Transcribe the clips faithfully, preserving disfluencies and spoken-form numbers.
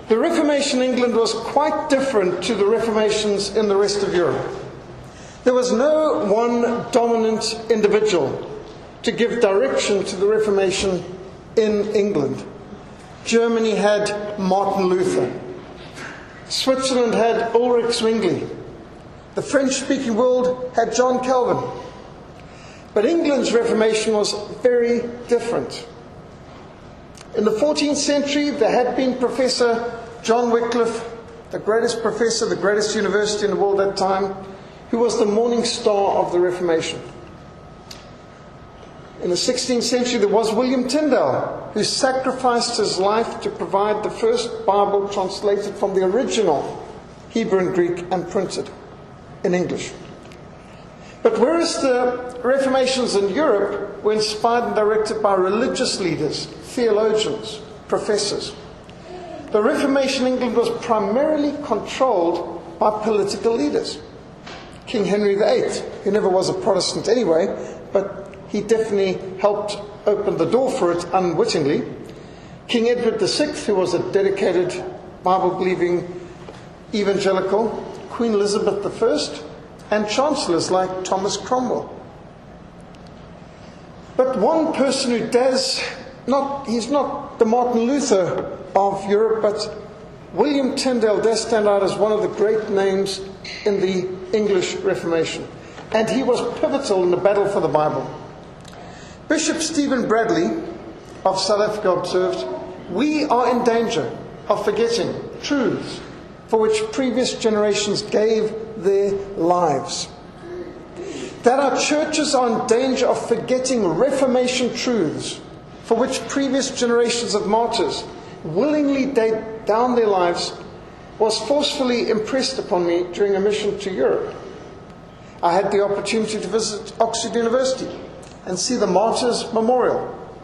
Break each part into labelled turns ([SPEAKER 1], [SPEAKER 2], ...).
[SPEAKER 1] The Reformation in England was quite different to the Reformations in the rest of Europe. There was no one dominant individual to give direction to the Reformation in England. Germany had Martin Luther. Switzerland had Ulrich Zwingli. The French-speaking world had John Calvin. But England's Reformation was very different. In the fourteenth century, there had been Professor John Wycliffe, the greatest professor, the greatest university in the world at that time, who was the morning star of the Reformation. In the sixteenth century, there was William Tyndale, who sacrificed his life to provide the first Bible translated from the original Hebrew and Greek and printed in English. But whereas the Reformations in Europe were inspired and directed by religious leaders, theologians, professors, the Reformation in England was primarily controlled by political leaders. King Henry the Eighth, who never was a Protestant anyway, but he definitely helped open the door for it unwittingly. King Edward the Sixth, who was a dedicated Bible-believing evangelical. Queen Elizabeth the First, and chancellors like Thomas Cromwell. But one person who does not, he's not the Martin Luther of Europe, but William Tyndale does stand out as one of the great names in the English Reformation. And he was pivotal in the battle for the Bible. Bishop Stephen Bradley of South Africa observed, "We are in danger of forgetting truths for which previous generations gave their lives. That our churches are in danger of forgetting Reformation truths for which previous generations of martyrs willingly laid down their lives was forcefully impressed upon me during a mission to Europe. I had the opportunity to visit Oxford University and see the Martyrs' Memorial.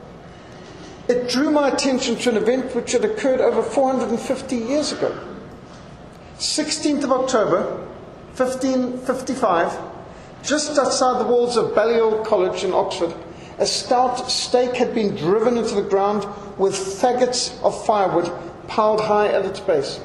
[SPEAKER 1] It drew my attention to an event which had occurred over four hundred fifty years ago. sixteenth of October, fifteen fifty-five, just outside the walls of Balliol College in Oxford, a stout stake had been driven into the ground with faggots of firewood piled high at its base.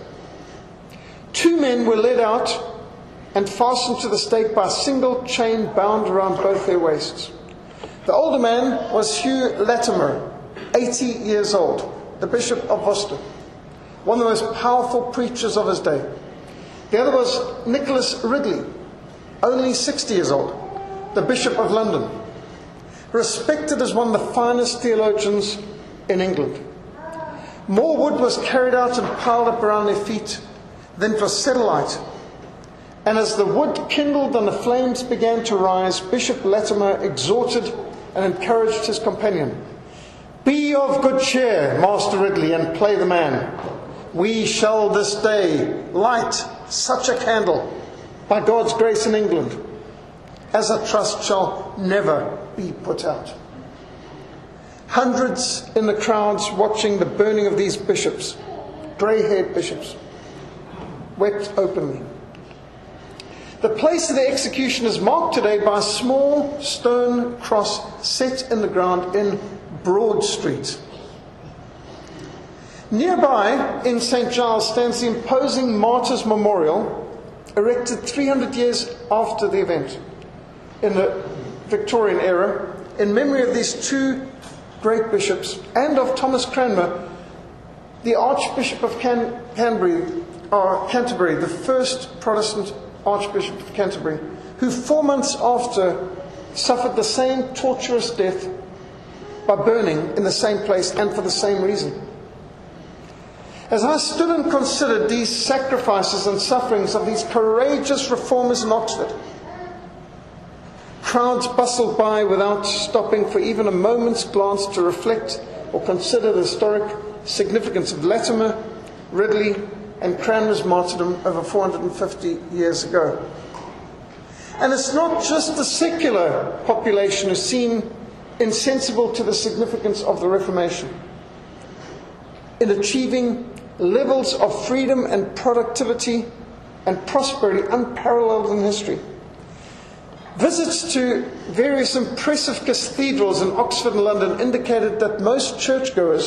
[SPEAKER 1] Two men were led out and fastened to the stake by a single chain bound around both their waists. The older man was Hugh Latimer, eighty years old, the Bishop of Worcester, one of the most powerful preachers of his day. The other was Nicholas Ridley, only sixty years old, the Bishop of London, respected as one of the finest theologians in England. More wood was carried out and piled up around their feet than it was set alight. And as the wood kindled and the flames began to rise, Bishop Latimer exhorted and encouraged his companion. "Be of good cheer, Master Ridley, and play the man. We shall this day light such a candle, by God's grace in England, as I trust shall never be put out." Hundreds in the crowds watching the burning of these bishops, grey-haired bishops, wept openly. The place of the execution is marked today by a small stone cross set in the ground in Broad Street. Nearby, in Saint Giles, stands the imposing Martyrs' Memorial, erected three hundred years after the event, in the Victorian era, in memory of these two great bishops, and of Thomas Cranmer, the Archbishop of Can- Canterbury, or Canterbury, the first Protestant Archbishop of Canterbury, who four months after suffered the same torturous death by burning in the same place and for the same reason. As I stood and considered these sacrifices and sufferings of these courageous reformers in Oxford, crowds bustled by without stopping for even a moment's glance to reflect or consider the historic significance of Latimer, Ridley, and Cranmer's martyrdom over four hundred fifty years ago. And it's not just the secular population who seem insensible to the significance of the Reformation in achieving levels of freedom and productivity and prosperity unparalleled in history. Visits to various impressive cathedrals in Oxford and London indicated that most churchgoers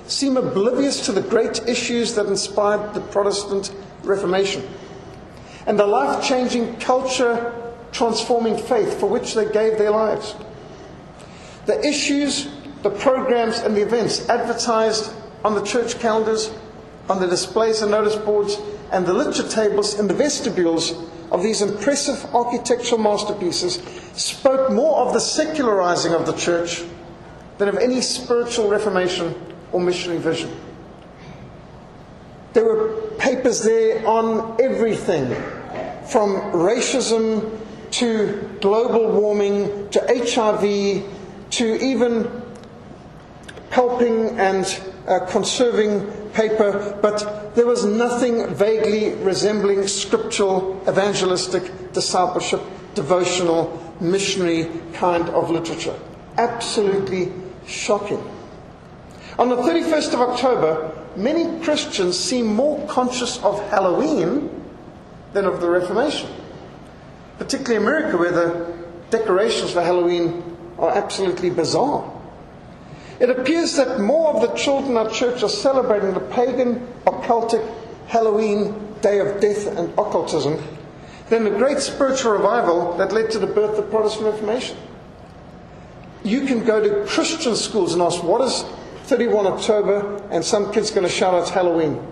[SPEAKER 1] seem oblivious to the great issues that inspired the Protestant Reformation and the life-changing, culture-transforming faith for which they gave their lives. The issues, the programs and the events advertised on the church calendars, on the displays and notice boards, and the lecture tables in the vestibules of these impressive architectural masterpieces spoke more of the secularizing of the church than of any spiritual reformation or missionary vision. There were papers there on everything, from racism to global warming to H I V to even helping and uh, conserving paper, but there was nothing vaguely resembling scriptural, evangelistic, discipleship, devotional, missionary kind of literature. Absolutely shocking. On the thirty-first of October, many Christians seem more conscious of Halloween than of the Reformation, particularly in America, where the decorations for Halloween are absolutely bizarre. It appears that more of the children in our church are celebrating the pagan, occultic Halloween Day of Death and Occultism than the great spiritual revival that led to the birth of the Protestant Reformation. You can go to Christian schools and ask, what is thirty-first of October? And some kid's going to shout out Halloween.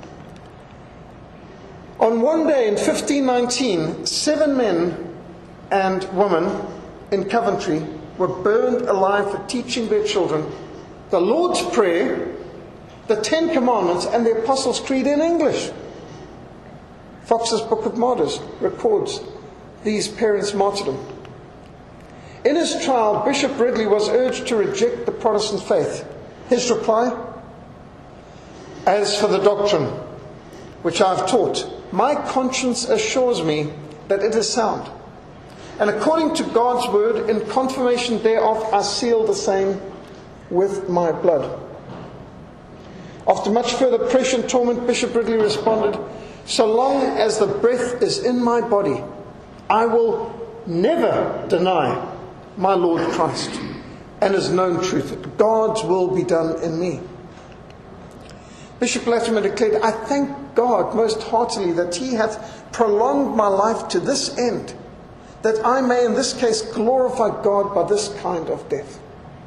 [SPEAKER 1] On one day in fifteen nineteen, seven men and women in Coventry were burned alive for teaching their children the Lord's Prayer, the Ten Commandments, and the Apostles' Creed in English. Fox's Book of Martyrs records these parents' martyrdom. In his trial, Bishop Ridley was urged to reject the Protestant faith. His reply: "As for the doctrine which I have taught, my conscience assures me that it is sound. And according to God's word, in confirmation thereof, I seal the same with my blood." After much further pressure and torment, Bishop Ridley responded, "So long as the breath is in my body, I will never deny my Lord Christ and his known truth. God's will be done in me." Bishop Latimer declared, "I thank God most heartily that he hath prolonged my life to this end, that I may in this case glorify God by this kind of death."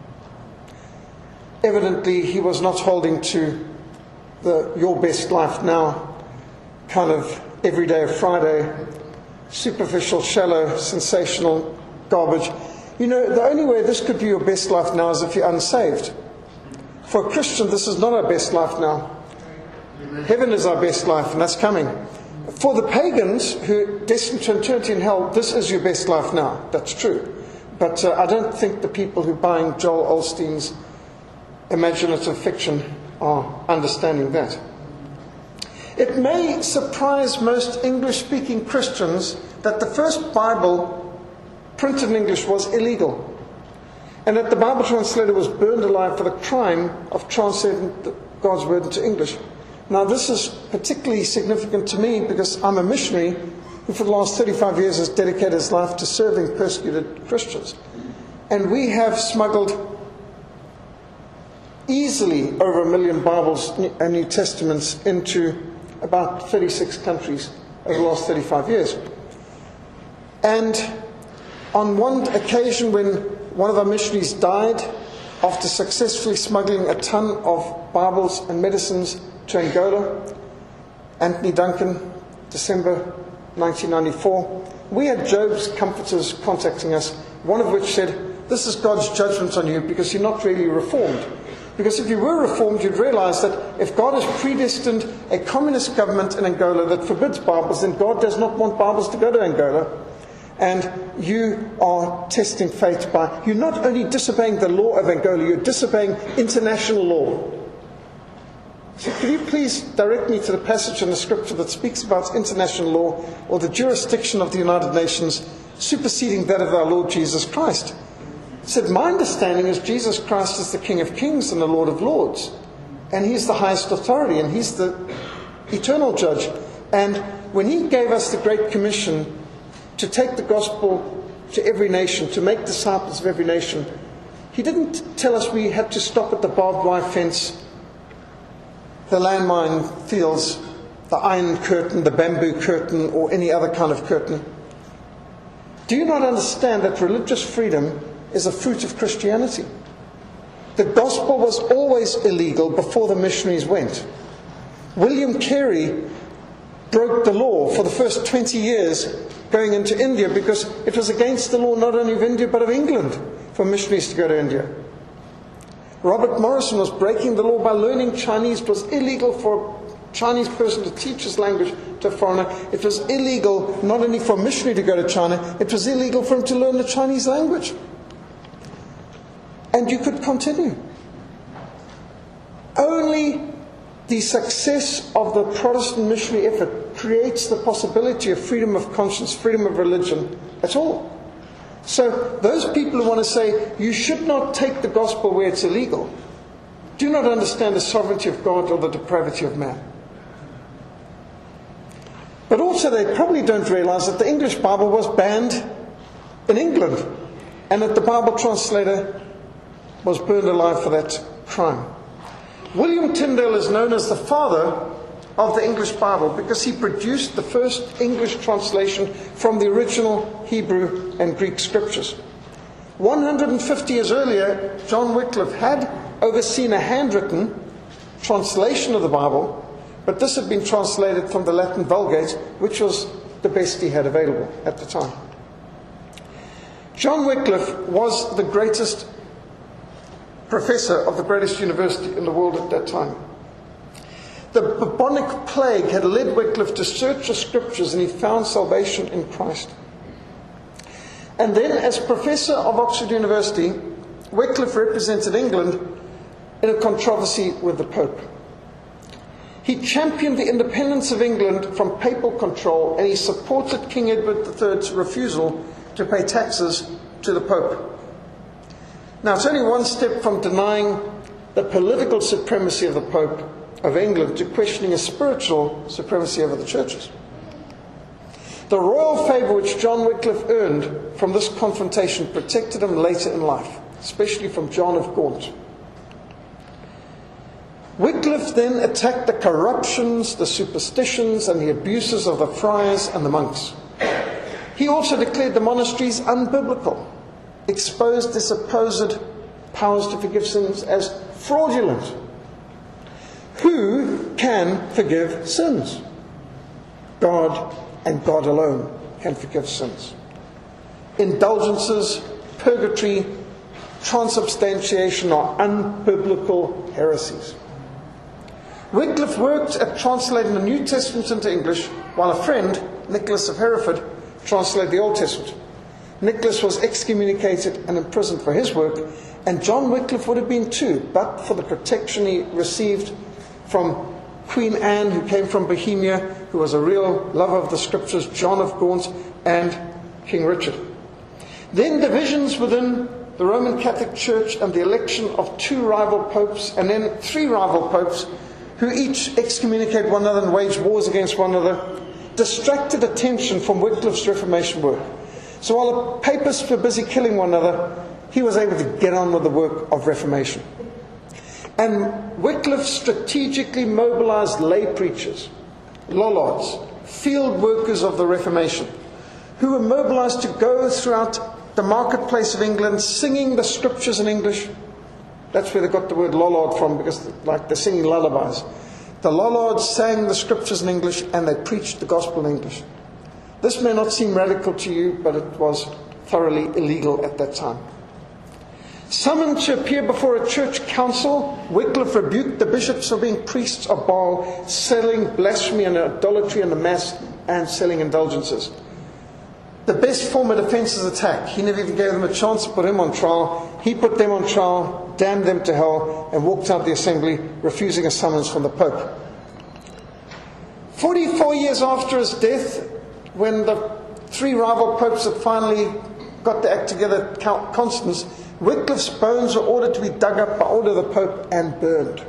[SPEAKER 1] Evidently, he was not holding to the your best life now kind of everyday Friday, superficial, shallow, sensational garbage. You know, the only way this could be your best life now is if you're unsaved. For a Christian, this is not our best life now. Heaven is our best life, and that's coming. For the pagans who are destined to eternity in hell, this is your best life now. That's true. But uh, I don't think the people who are buying Joel Osteen's imaginative fiction are understanding that. It may surprise most English-speaking Christians that the first Bible printed in English was illegal, and that the Bible translator was burned alive for the crime of translating God's word into English. Now, this is particularly significant to me because I'm a missionary who for the last thirty-five years has dedicated his life to serving persecuted Christians. And we have smuggled easily over a million Bibles and New Testaments into about thirty-six countries over the last thirty-five years. And on one occasion when one of our missionaries died after successfully smuggling a ton of Bibles and medicines to Angola, Anthony Duncan, December nineteen ninety-four, we had Job's comforters contacting us, one of which said, "This is God's judgment on you because you're not really reformed. Because if you were reformed, you'd realize that if God has predestined a communist government in Angola that forbids Bibles, then God does not want Bibles to go to Angola. And you are testing fate by, you're not only disobeying the law of Angola, you're disobeying international law." So could you please direct me to the passage in the scripture that speaks about international law or the jurisdiction of the United Nations superseding that of our Lord Jesus Christ? It said, "My understanding is Jesus Christ is the King of Kings and the Lord of Lords. And he's the highest authority and he's the eternal judge. And when he gave us the Great Commission to take the gospel to every nation, to make disciples of every nation, he didn't tell us we had to stop at the barbed wire fence the landmine fields, the iron curtain, the bamboo curtain, or any other kind of curtain. Do you not understand that religious freedom is a fruit of Christianity? The gospel was always illegal before the missionaries went. William Carey broke the law for the first twenty years going into India because it was against the law not only of India but of England for missionaries to go to India. Robert Morrison was breaking the law by learning Chinese. It was illegal for a Chinese person to teach his language to a foreigner. It was illegal not only for a missionary to go to China, it was illegal for him to learn the Chinese language. And you could continue. Only the success of the Protestant missionary effort creates the possibility of freedom of conscience, freedom of religion at all. So those people who want to say you should not take the gospel where it's illegal do not understand the sovereignty of God or the depravity of man. But also they probably don't realize that the English Bible was banned in England and that the Bible translator was burned alive for that crime. William Tyndale is known as the father of the English Bible because he produced the first English translation from the original Hebrew and Greek scriptures. one hundred fifty years earlier, John Wycliffe had overseen a handwritten translation of the Bible, but this had been translated from the Latin Vulgate, which was the best he had available at the time. John Wycliffe was the greatest professor of the greatest university in the world at that time. The bubonic plague had led Wycliffe to search the scriptures, and he found salvation in Christ. And then, as professor of Oxford University, Wycliffe represented England in a controversy with the Pope. He championed the independence of England from papal control, and he supported King Edward the third's refusal to pay taxes to the Pope. Now, it's only one step from denying the political supremacy of the Pope of England to questioning a spiritual supremacy over the churches. The royal favour which John Wycliffe earned from this confrontation protected him later in life, especially from John of Gaunt. Wycliffe then attacked the corruptions, the superstitions, and the abuses of the friars and the monks. He also declared the monasteries unbiblical, exposed the supposed powers to forgive sins as fraudulent. Who can forgive sins? God, and God alone, can forgive sins. Indulgences, purgatory, transubstantiation are unbiblical heresies. Wycliffe worked at translating the New Testament into English, while a friend, Nicholas of Hereford, translated the Old Testament. Nicholas was excommunicated and imprisoned for his work, and John Wycliffe would have been too, but for the protection he received from Queen Anne, who came from Bohemia, who was a real lover of the scriptures, John of Gaunt, and King Richard. Then divisions within the Roman Catholic Church and the election of two rival popes, and then three rival popes, who each excommunicated one another and waged wars against one another, distracted attention from Wycliffe's Reformation work. So while the papists were busy killing one another, he was able to get on with the work of Reformation. And Wycliffe strategically mobilized lay preachers, lollards, field workers of the Reformation, who were mobilized to go throughout the marketplace of England singing the scriptures in English. That's where they got the word lollard from, because like they're singing lullabies. The lollards sang the scriptures in English and they preached the gospel in English. This may not seem radical to you, but it was thoroughly illegal at that time. Summoned to appear before a church council, Wycliffe rebuked the bishops for being priests of Baal, selling blasphemy and idolatry in the Mass, and selling indulgences. The best form of defense is attack. He never even gave them a chance to put him on trial. He put them on trial, damned them to hell, and walked out the assembly, refusing a summons from the Pope. Forty-four years after his death, when the three rival popes had finally got the act together, Count Constance, Wycliffe's bones were ordered to be dug up by order of the Pope and burned.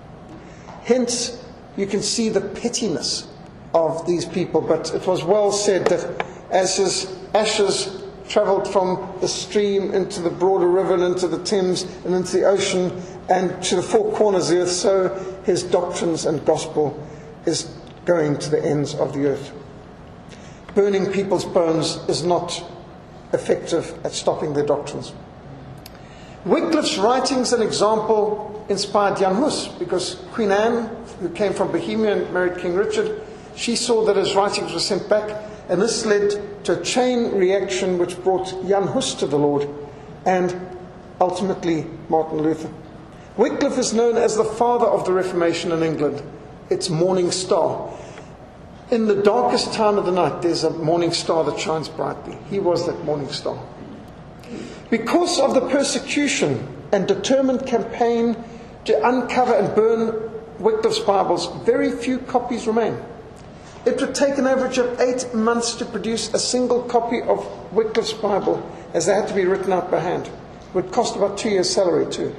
[SPEAKER 1] Hence, you can see the pettiness of these people, but it was well said that as his ashes travelled from the stream into the broader river and into the Thames and into the ocean and to the four corners of the earth, so his doctrines and gospel is going to the ends of the earth. Burning people's bones is not effective at stopping their doctrines. Wycliffe's writings and example inspired Jan Hus, because Queen Anne, who came from Bohemia and married King Richard, she saw that his writings were sent back, and this led to a chain reaction which brought Jan Hus to the Lord and ultimately Martin Luther. Wycliffe is known as the father of the Reformation in England. It's morning star. In the darkest time of the night, there's a morning star that shines brightly. He was that morning star. Because of the persecution and determined campaign to uncover and burn Wycliffe's Bibles, very few copies remain. It would take an average of eight months to produce a single copy of Wycliffe's Bible, as they had to be written out by hand. It would cost about two years' salary too.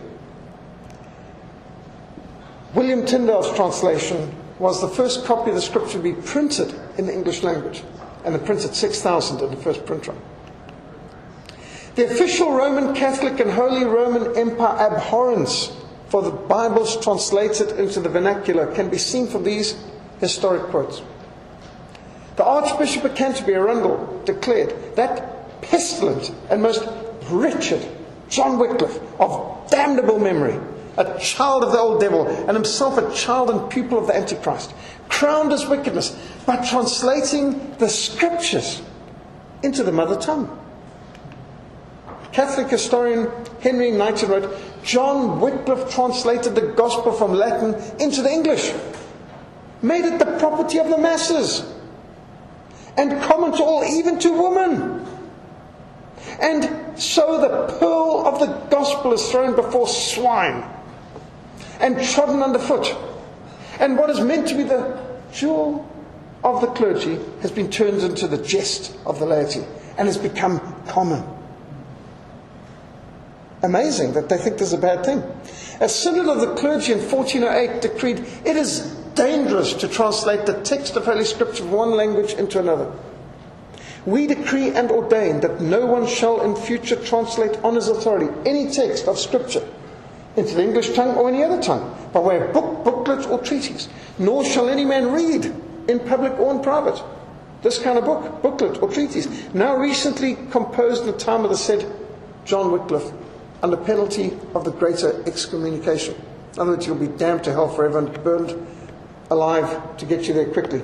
[SPEAKER 1] William Tyndale's translation was the first copy of the scripture to be printed in the English language, and they printed six thousand in the first print run. The official Roman Catholic and Holy Roman Empire abhorrence for the Bibles translated into the vernacular can be seen from these historic quotes. The Archbishop of Canterbury, Arundel, declared that pestilent and most wretched John Wycliffe, of damnable memory, a child of the old devil, and himself a child and pupil of the Antichrist, crowned his wickedness by translating the scriptures into the mother tongue. Catholic historian Henry Knighton wrote, John Wycliffe translated the gospel from Latin into the English, made it the property of the masses, and common to all, even to women. And so the pearl of the gospel is thrown before swine and trodden underfoot. And what is meant to be the jewel of the clergy has been turned into the jest of the laity and has become common. Amazing that they think this is a bad thing. A synod of the clergy in fourteen oh eight decreed it is dangerous to translate the text of Holy Scripture from one language into another. We decree and ordain that no one shall in future translate on his authority any text of Scripture into the English tongue or any other tongue, by way of book, booklet, or treatise. Nor shall any man read in public or in private this kind of book, booklet, or treatise, now recently composed in the time of the said John Wycliffe, under penalty of the greater excommunication. In other words, you'll be damned to hell forever and burned alive to get you there quickly.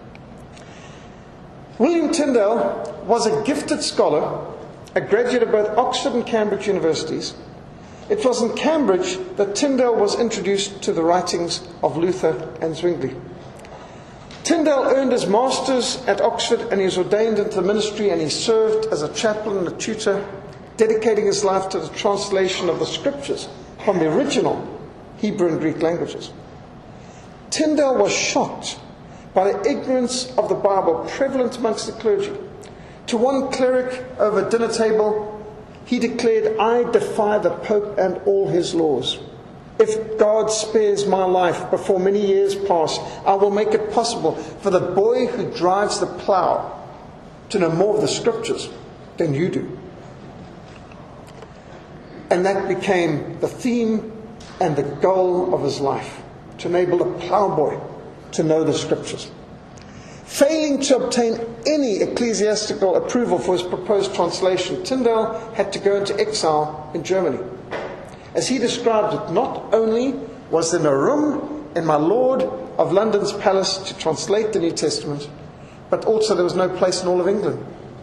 [SPEAKER 1] William Tyndale was a gifted scholar, a graduate of both Oxford and Cambridge universities. It was in Cambridge that Tyndale was introduced to the writings of Luther and Zwingli. Tyndale earned his master's at Oxford, and he was ordained into the ministry, and he served as a chaplain and a tutor, dedicating his life to the translation of the scriptures from the original Hebrew and Greek languages. Tyndale was shocked by the ignorance of the Bible prevalent amongst the clergy. To one cleric over a dinner table, he declared, I defy the Pope and all his laws. If God spares my life before many years pass, I will make it possible for the boy who drives the plough to know more of the scriptures than you do. And that became the theme and the goal of his life, to enable the ploughboy to know the scriptures. Failing to obtain any ecclesiastical approval for his proposed translation, Tyndale had to go into exile in Germany. As he described it, not only was there no room in my Lord of London's palace to translate the New Testament, but also there was no place in all of England.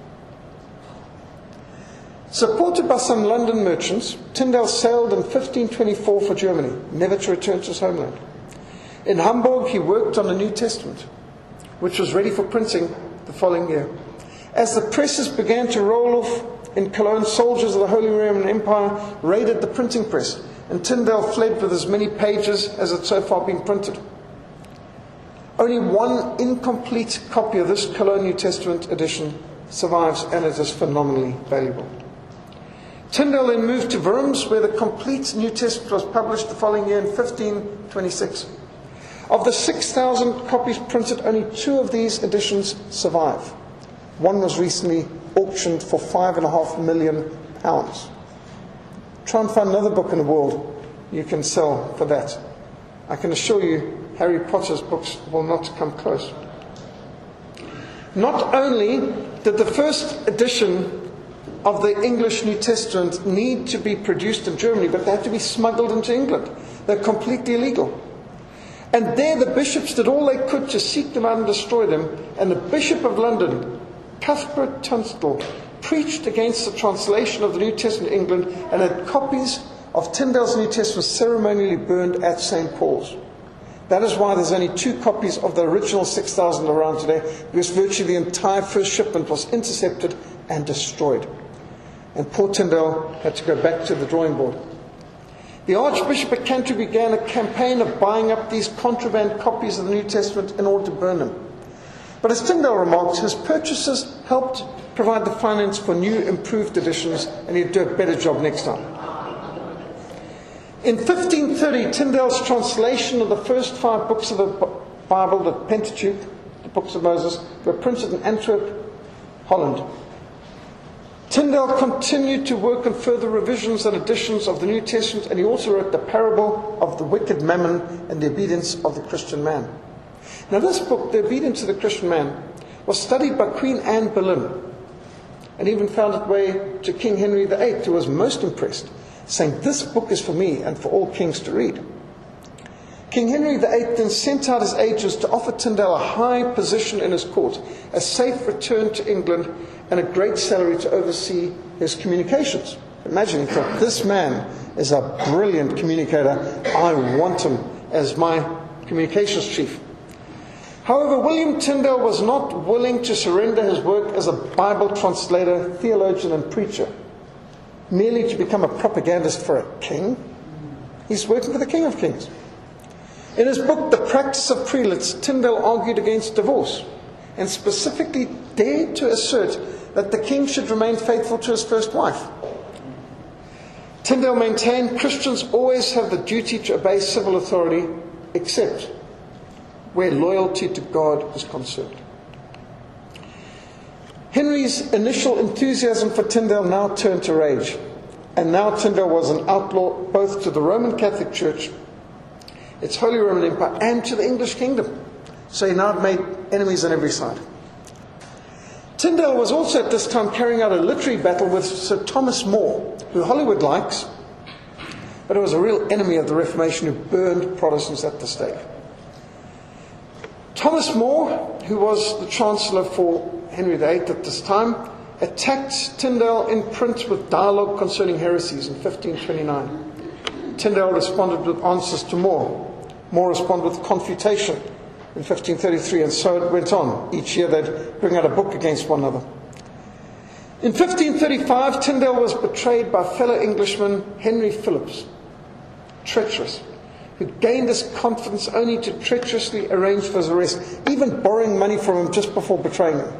[SPEAKER 1] Supported by some London merchants, Tyndale sailed in fifteen twenty-four for Germany, never to return to his homeland. In Hamburg, he worked on the New Testament, which was ready for printing the following year. As the presses began to roll off in Cologne, soldiers of the Holy Roman Empire raided the printing press, and Tyndale fled with as many pages as had so far been printed. Only one incomplete copy of this Cologne New Testament edition survives, and it is phenomenally valuable. Tyndale then moved to Worms, where the complete New Testament was published the following year in fifteen twenty-six. Of the six thousand copies printed, only two of these editions survive. One was recently auctioned for five and a half million pounds. Try and find another book in the world you can sell for that. I can assure you Harry Potter's books will not come close. Not only did the first edition of the English New Testament need to be produced in Germany, but they had to be smuggled into England. They're completely illegal. And there the bishops did all they could to seek them out and destroy them. And the Bishop of London, Cuthbert Tunstall, preached against the translation of the New Testament in England and had copies of Tyndale's New Testament ceremonially burned at Saint Paul's. That is why there's only two copies of the original six thousand around today, because virtually the entire first shipment was intercepted and destroyed. And poor Tyndale had to go back to the drawing board. The Archbishop of Canterbury began a campaign of buying up these contraband copies of the New Testament in order to burn them. But as Tyndale remarked, his purchases helped provide the finance for new, improved editions, and he'd do a better job next time. In fifteen thirty, Tyndale's translation of the first five books of the Bible, the Pentateuch, the books of Moses, were printed in Antwerp, Holland. Tyndale continued to work on further revisions and editions of the New Testament, and he also wrote the parable of the wicked mammon and the obedience of the Christian man. Now this book, The Obedience of the Christian Man, was studied by Queen Anne Boleyn, and even found its way to King Henry the Eighth, who was most impressed, saying, "This book is for me and for all kings to read." King Henry the Eighth then sent out his agents to offer Tyndale a high position in his court, a safe return to England, and a great salary to oversee his communications. Imagine, he thought, this man is a brilliant communicator. I want him as my communications chief. However, William Tyndale was not willing to surrender his work as a Bible translator, theologian, and preacher, merely to become a propagandist for a king. He's working for the King of Kings. In his book, The Practice of Prelates, Tyndale argued against divorce, and specifically dared to assert that the king should remain faithful to his first wife. Tyndale maintained Christians always have the duty to obey civil authority, except where loyalty to God is concerned. Henry's initial enthusiasm for Tyndale now turned to rage, and now Tyndale was an outlaw both to the Roman Catholic Church, its Holy Roman Empire, and to the English kingdom. So he now made enemies on every side. Tyndale was also at this time carrying out a literary battle with Sir Thomas More, who Hollywood likes, but who was a real enemy of the Reformation, who burned Protestants at the stake. Thomas More, who was the Chancellor for Henry the Eighth at this time, attacked Tyndale in print with dialogue concerning heresies in fifteen twenty-nine. Tyndale responded with answers to More. More responded with confutation in fifteen thirty-three, and so it went on. Each year they'd bring out a book against one another. In fifteen thirty-five, Tyndale was betrayed by fellow Englishman Henry Phillips, treacherous, who gained his confidence only to treacherously arrange for his arrest, even borrowing money from him just before betraying him.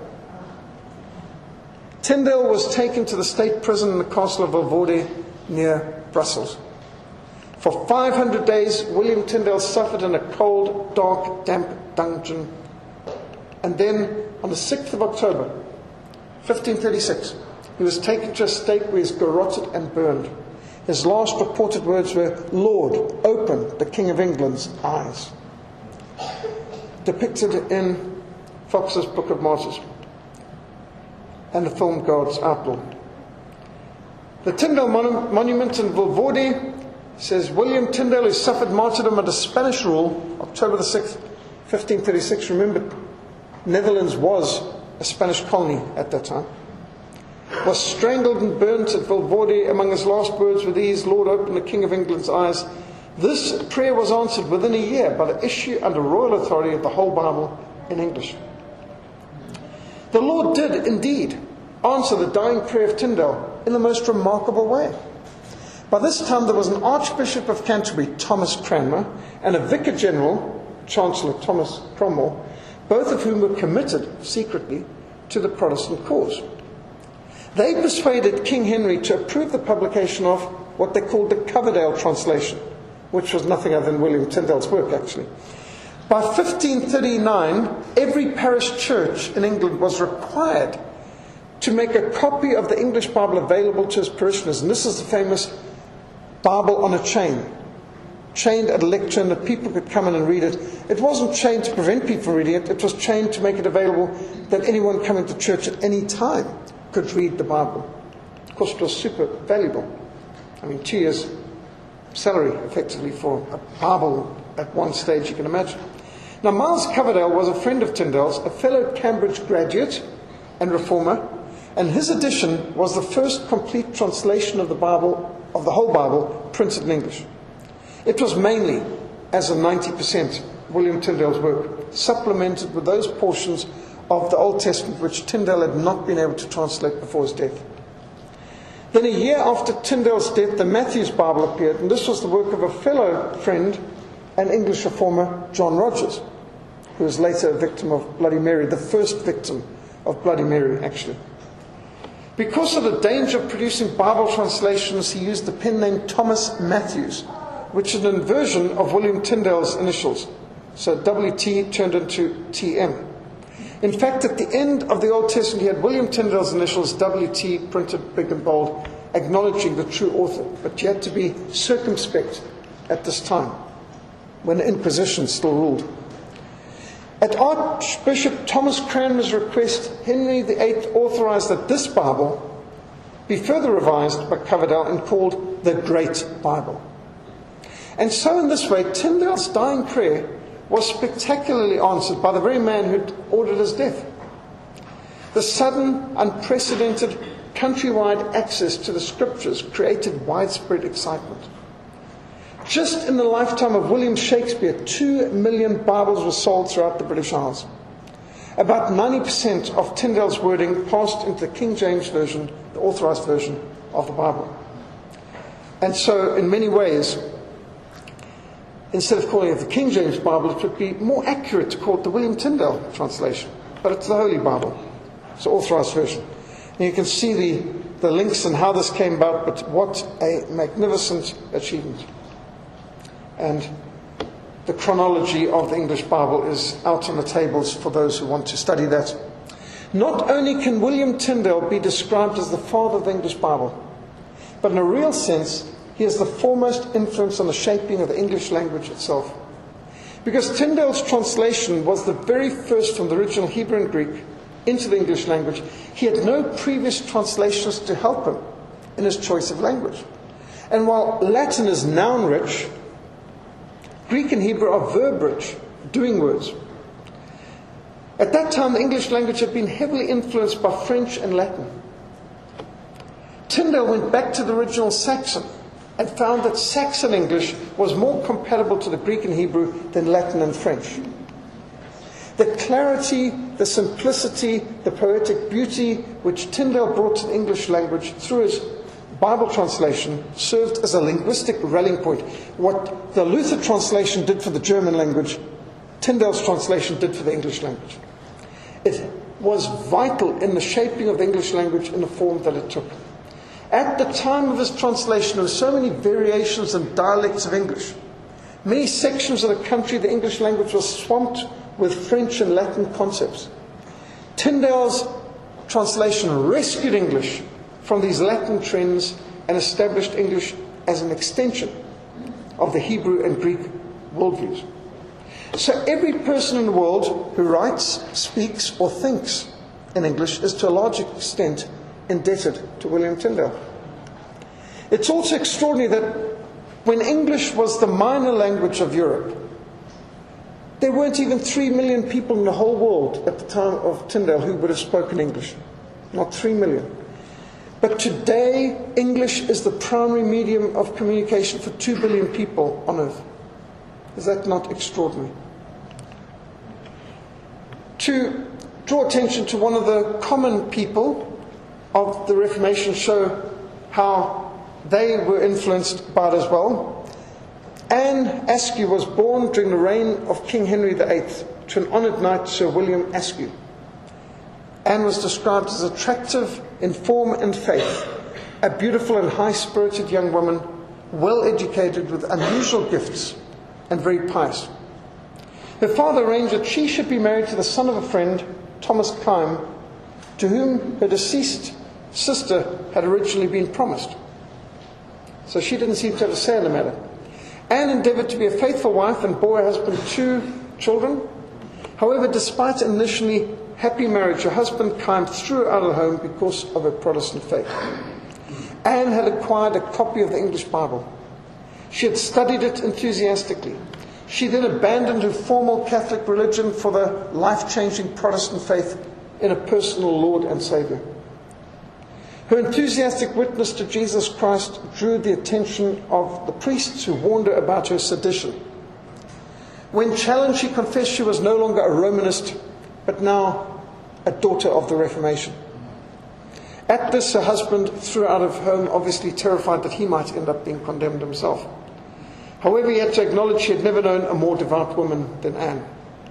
[SPEAKER 1] Tyndale was taken to the state prison in the castle of Vilvoorde near Brussels. For five hundred days, William Tyndale suffered in a cold, dark, damp dungeon. And then, on the sixth of October, fifteen thirty-six, he was taken to a stake where he was garroted and burned. His last reported words were, "Lord, open the King of England's eyes," depicted in Fox's Book of Martyrs and the film God's Outlaw. The Tyndale Monu- Monument in Vilvoorde says, William Tyndale, who suffered martyrdom under Spanish rule, October the sixth, fifteen thirty-six. Remember, Netherlands was a Spanish colony at that time. Was strangled and burnt at Vilvoorde. Among his last words were these, "Lord, open the King of England's eyes." This prayer was answered within a year by the issue under royal authority of the whole Bible in English. The Lord did indeed answer the dying prayer of Tyndale in the most remarkable way. By this time there was an Archbishop of Canterbury, Thomas Cranmer, and a Vicar General, Chancellor Thomas Cromwell, both of whom were committed secretly to the Protestant cause. They persuaded King Henry to approve the publication of what they called the Coverdale translation, which was nothing other than William Tyndale's work, actually. By fifteen thirty-nine, every parish church in England was required to make a copy of the English Bible available to its parishioners. And this is the famous Bible on a chain. chained at a lectern that people could come in and read it. It wasn't chained to prevent people from reading it. It was chained to make it available that anyone coming to church at any time could read the Bible. Of course, it was super valuable. I mean, two years' salary, effectively, for a Bible at one stage, you can imagine. Now, Miles Coverdale was a friend of Tyndale's, a fellow Cambridge graduate and reformer, and his edition was the first complete translation of the Bible, of the whole Bible, printed in English. It was mainly, as in ninety percent, William Tyndale's work, supplemented with those portions of the Old Testament which Tyndale had not been able to translate before his death. Then a year after Tyndale's death, the Matthews Bible appeared, and this was the work of a fellow friend and English reformer, John Rogers, who was later a victim of Bloody Mary, the first victim of Bloody Mary, actually. Because of the danger of producing Bible translations, he used the pen name Thomas Matthews, which is an inversion of William Tyndale's initials. So W T turned into T M. In fact, at the end of the Old Testament, he had William Tyndale's initials, W T, printed big and bold, acknowledging the true author. But you had to be circumspect at this time, when the Inquisition still ruled. At Archbishop Thomas Cranmer's request, Henry the Eighth authorized that this Bible be further revised by Coverdale and called the Great Bible. And so in this way, Tyndale's dying prayer was spectacularly answered by the very man who'd ordered his death. The sudden, unprecedented, countrywide access to the Scriptures created widespread excitement. Just in the lifetime of William Shakespeare, two million Bibles were sold throughout the British Isles. About ninety percent of Tyndale's wording passed into the King James Version, the authorized version of the Bible. And so, in many ways, instead of calling it the King James Bible, it would be more accurate to call it the William Tyndale translation. But it's the Holy Bible. It's the authorized version. And you can see the, the links and how this came about, but what a magnificent achievement. And the chronology of the English Bible is out on the tables for those who want to study that. Not only can William Tyndale be described as the father of the English Bible, but in a real sense, he is the foremost influence on the shaping of the English language itself. Because Tyndale's translation was the very first from the original Hebrew and Greek into the English language, he had no previous translations to help him in his choice of language. And while Latin is noun-rich, Greek and Hebrew are verb-rich, doing words. At that time, the English language had been heavily influenced by French and Latin. Tyndale went back to the original Saxon and found that Saxon English was more compatible to the Greek and Hebrew than Latin and French. The clarity, the simplicity, the poetic beauty which Tyndale brought to the English language through his Bible translation served as a linguistic rallying point. What the Luther translation did for the German language, Tyndale's translation did for the English language. It was vital in the shaping of the English language in the form that it took. At the time of his translation, there were so many variations and dialects of English. Many sections of the country, the English language was swamped with French and Latin concepts. Tyndale's translation rescued English from these Latin trends and established English as an extension of the Hebrew and Greek worldviews. So every person in the world who writes, speaks, or thinks in English is to a large extent indebted to William Tyndale. It's also extraordinary that when English was the minor language of Europe, there weren't even three million people in the whole world at the time of Tyndale who would have spoken English. Not three million. But today, English is the primary medium of communication for two billion people on earth. Is that not extraordinary? To draw attention to one of the common people of the Reformation, show how they were influenced by it as well. Anne Askew was born during the reign of King Henry the Eighth to an honoured knight, Sir William Askew. Anne was described as attractive in form and faith, a beautiful and high-spirited young woman, well-educated with unusual gifts and very pious. Her father arranged that she should be married to the son of a friend, Thomas Kyme, to whom her deceased sister had originally been promised. So she didn't seem to have a say in the matter. Anne endeavoured to be a faithful wife and bore her husband two children. However, despite an initially happy marriage, her husband kind threw her out of the home because of her Protestant faith. Anne had acquired a copy of the English Bible. She had studied it enthusiastically. She then abandoned her formal Catholic religion for the life-changing Protestant faith in a personal Lord and Saviour. Her enthusiastic witness to Jesus Christ drew the attention of the priests who warned her about her sedition. When challenged, she confessed she was no longer a Romanist, but now a daughter of the Reformation. At this, her husband threw her out of home, obviously terrified that he might end up being condemned himself. However, he had to acknowledge she had never known a more devout woman than Anne.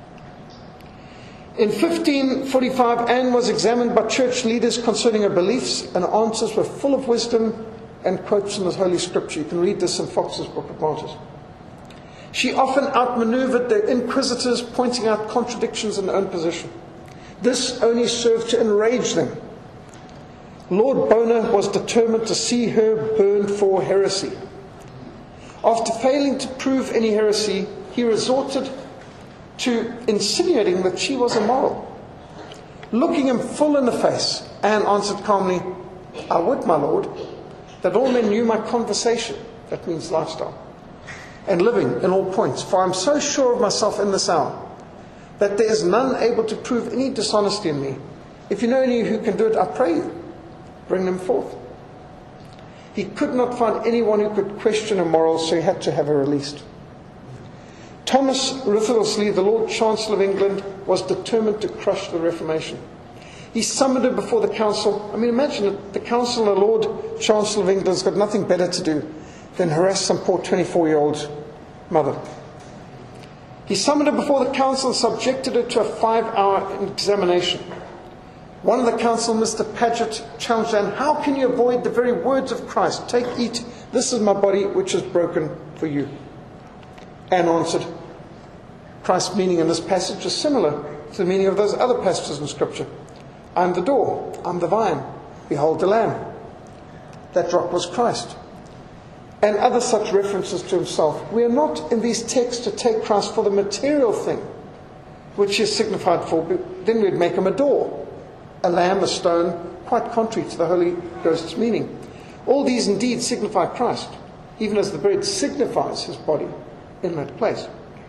[SPEAKER 1] In fifteen forty-five, Anne was examined by church leaders concerning her beliefs, and her answers were full of wisdom and quotes from the Holy Scripture. You can read this in Fox's Book of Martyrs. She often outmaneuvered the inquisitors, pointing out contradictions in her own position. This only served to enrage them. Lord Bona was determined to see her burned for heresy. After failing to prove any heresy, he resorted to insinuating that she was immoral. Looking him full in the face, Anne answered calmly, "I would, my lord, that all men knew my conversation," that means lifestyle, "and living in all points, for I am so sure of myself in this hour, that there is none able to prove any dishonesty in me. If you know any who can do it, I pray you, bring them forth." He could not find anyone who could question her morals, so he had to have her released. Thomas Wriothesley, the Lord Chancellor of England, was determined to crush the Reformation. He summoned her before the council. I mean, imagine it, the council and the Lord Chancellor of England's got nothing better to do than harass some poor twenty-four-year-old mother. He summoned her before the council and subjected her to a five-hour examination. One of the council, Mister Paget, challenged Anne, "How can you avoid the very words of Christ? Take, eat, this is my body which is broken for you." Anne answered, Christ's meaning in this passage is similar to the meaning of those other passages in Scripture. "I am the door, I am the vine, behold the lamb." That rock was Christ. And other such references to himself. We are not in these texts to take Christ for the material thing, which he is signified for. Then we'd make him a door, a lamb, a stone, quite contrary to the Holy Ghost's meaning. All these indeed signify Christ, even as the bread signifies his body in that place.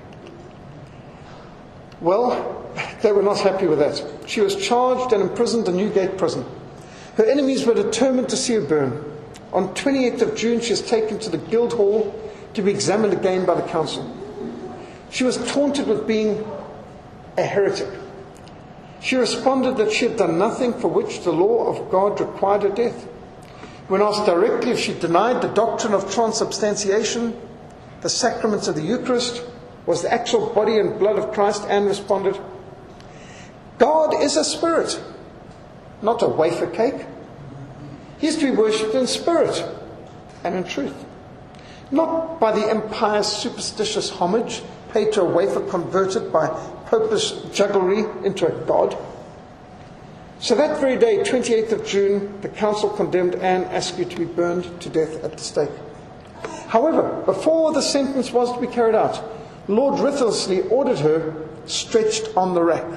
[SPEAKER 1] Well, they were not happy with that. She was charged and imprisoned in Newgate Prison. Her enemies were determined to see her burn. On twenty-eighth of June, she was taken to the Guildhall to be examined again by the council. She was taunted with being a heretic. She responded that she had done nothing for which the law of God required her death. When asked directly if she denied the doctrine of transubstantiation, the sacraments of the Eucharist, was the actual body and blood of Christ, Anne responded, "God is a spirit, not a wafer cake. He is to be worshipped in spirit and in truth, not by the impious superstitious homage paid to a wafer converted by popish jugglery into a god." So that very day, twenty-eighth of June, the council condemned Anne Askew to be burned to death at the stake. However, before the sentence was to be carried out, Lord Wriothesley ordered her stretched on the rack.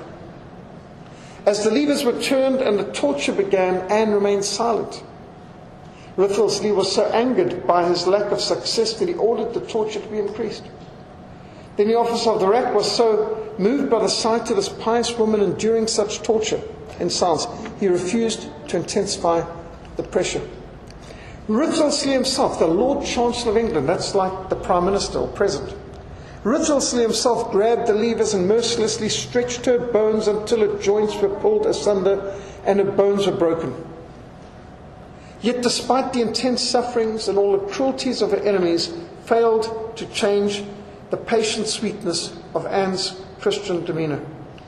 [SPEAKER 1] As the levers were turned and the torture began, Anne remained silent. Wriothesley was so angered by his lack of success that he ordered the torture to be increased. Then the officer of the rack was so moved by the sight of this pious woman enduring such torture in silence, he refused to intensify the pressure. Wriothesley himself, the Lord Chancellor of England, that's like the Prime Minister or President, Wriothesley himself grabbed the levers and mercilessly stretched her bones until her joints were pulled asunder and her bones were broken. Yet despite the intense sufferings and all the cruelties of her enemies, failed to change the patient sweetness of Anne's Christian demeanour.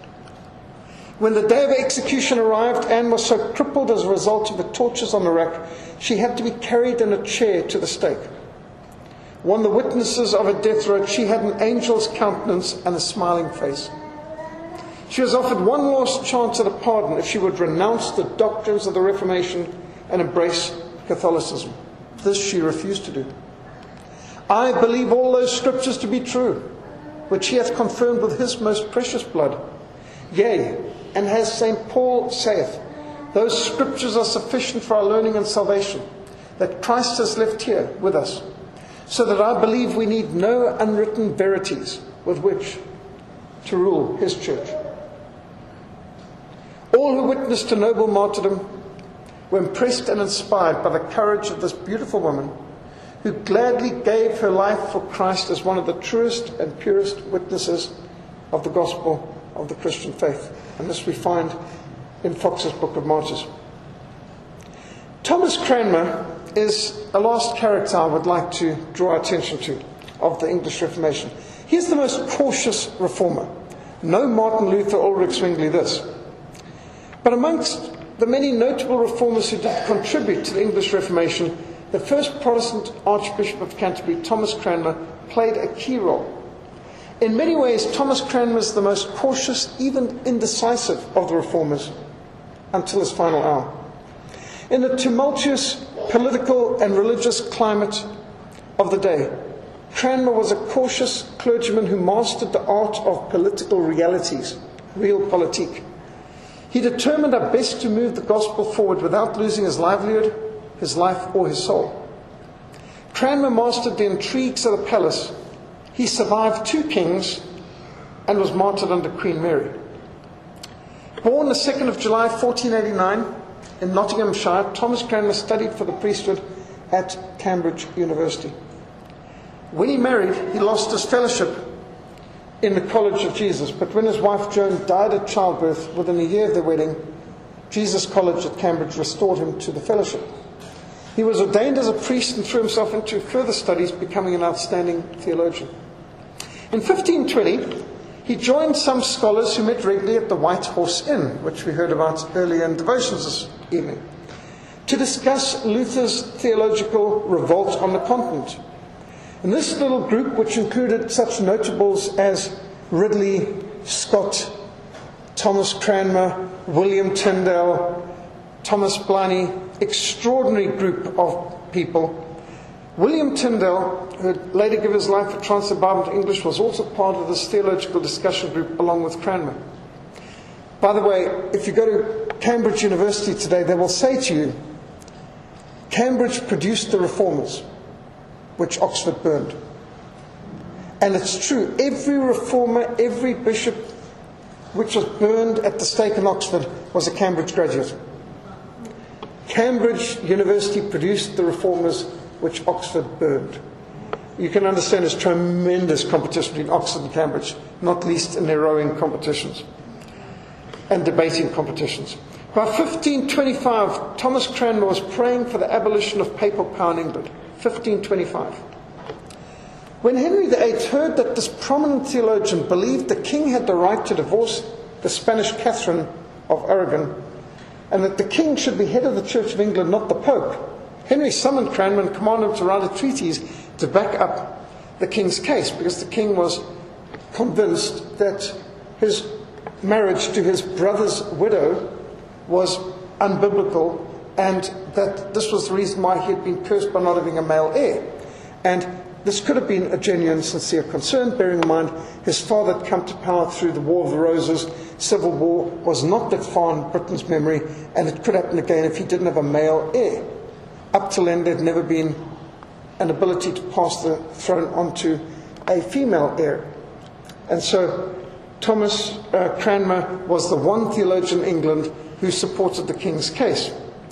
[SPEAKER 1] When the day of execution arrived, Anne was so crippled as a result of the tortures on the rack, she had to be carried in a chair to the stake. One of the witnesses of her death wrote, "She had an angel's countenance and a smiling face." She was offered one last chance at a pardon if she would renounce the doctrines of the Reformation and embrace Catholicism. This she refused to do. I believe all those scriptures to be true, which he hath confirmed with his most precious blood. Yea, and as Saint Paul saith, those scriptures are sufficient for our learning and salvation, that Christ has left here with us, so that I believe we need no unwritten verities with which to rule his church. All who witnessed to noble martyrdom were impressed and inspired by the courage of this beautiful woman, who gladly gave her life for Christ as one of the truest and purest witnesses of the gospel of the Christian faith. And this we find in Fox's Book of Martyrs. Thomas Cranmer is a last character I would like to draw attention to of the English Reformation. He's the most cautious reformer. No Martin Luther, Ulrich Zwingli this. But amongst the many notable reformers who did contribute to the English Reformation, the first Protestant Archbishop of Canterbury, Thomas Cranmer, played a key role. In many ways, Thomas Cranmer is the most cautious, even indecisive of the reformers, until his final hour. In the tumultuous political and religious climate of the day, Cranmer was a cautious clergyman who mastered the art of political realities, realpolitik. He determined how best to move the gospel forward without losing his livelihood, his life, or his soul. Cranmer mastered the intrigues of the palace. He survived two kings and was martyred under Queen Mary. Born the second of July fourteen eighty-nine in Nottinghamshire, Thomas Cranmer studied for the priesthood at Cambridge University. When he married, he lost his fellowship in the College of Jesus, but when his wife Joan died at childbirth within a year of their wedding, Jesus College at Cambridge restored him to the fellowship. He was ordained as a priest and threw himself into further studies, becoming an outstanding theologian. In fifteen twenty, he joined some scholars who met regularly at the White Horse Inn, which we heard about earlier in devotions this evening, to discuss Luther's theological revolt on the continent. And this little group, which included such notables as Ridley, Scott, Thomas Cranmer, William Tyndale, Thomas Bliney, extraordinary group of people. William Tyndale, who would later give his life for translate the Bible into English, was also part of this theological discussion group along with Cranmer. By the way, if you go to Cambridge University today, they will say to you, Cambridge produced the reformers, which Oxford burned. And it's true, every reformer, every bishop which was burned at the stake in Oxford was a Cambridge graduate. Cambridge University produced the reformers which Oxford burned. You can understand there's tremendous competition between Oxford and Cambridge, not least in their rowing competitions and debating competitions. By fifteen twenty-five, Thomas Cranmer was praying for the abolition of papal power in England. fifteen twenty-five. When Henry the Eighth heard that this prominent theologian believed the king had the right to divorce the Spanish Catherine of Aragon, and that the king should be head of the Church of England, not the Pope, Henry summoned Cranmer and commanded him to write a treatise to back up the king's case, because the king was convinced that his marriage to his brother's widow was unbiblical, and that this was the reason why he had been cursed by not having a male heir. And this could have been a genuine, sincere concern, bearing in mind his father had come to power through the War of the Roses. Civil War was not that far in Britain's memory, and it could happen again if he didn't have a male heir. Up till then, there had never been an ability to pass the throne onto a female heir. And so Thomas uh, Cranmer was the one theologian in England who supported the king's case.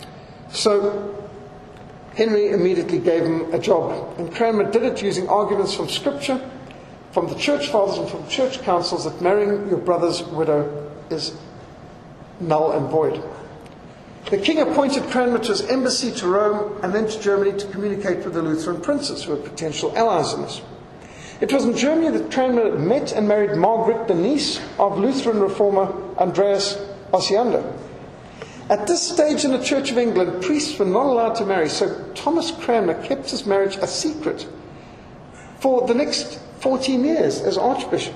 [SPEAKER 1] So Henry immediately gave him a job, and Cranmer did it using arguments from Scripture, from the church fathers and from church councils, that marrying your brother's widow is null and void. The king appointed Cranmer to his embassy to Rome and then to Germany to communicate with the Lutheran princes, who were potential allies in this. It was in Germany that Cranmer met and married Margaret, the niece of Lutheran reformer Andreas Osiander. At this stage in the Church of England, priests were not allowed to marry, so Thomas Cranmer kept his marriage a secret for the next fourteen years as Archbishop.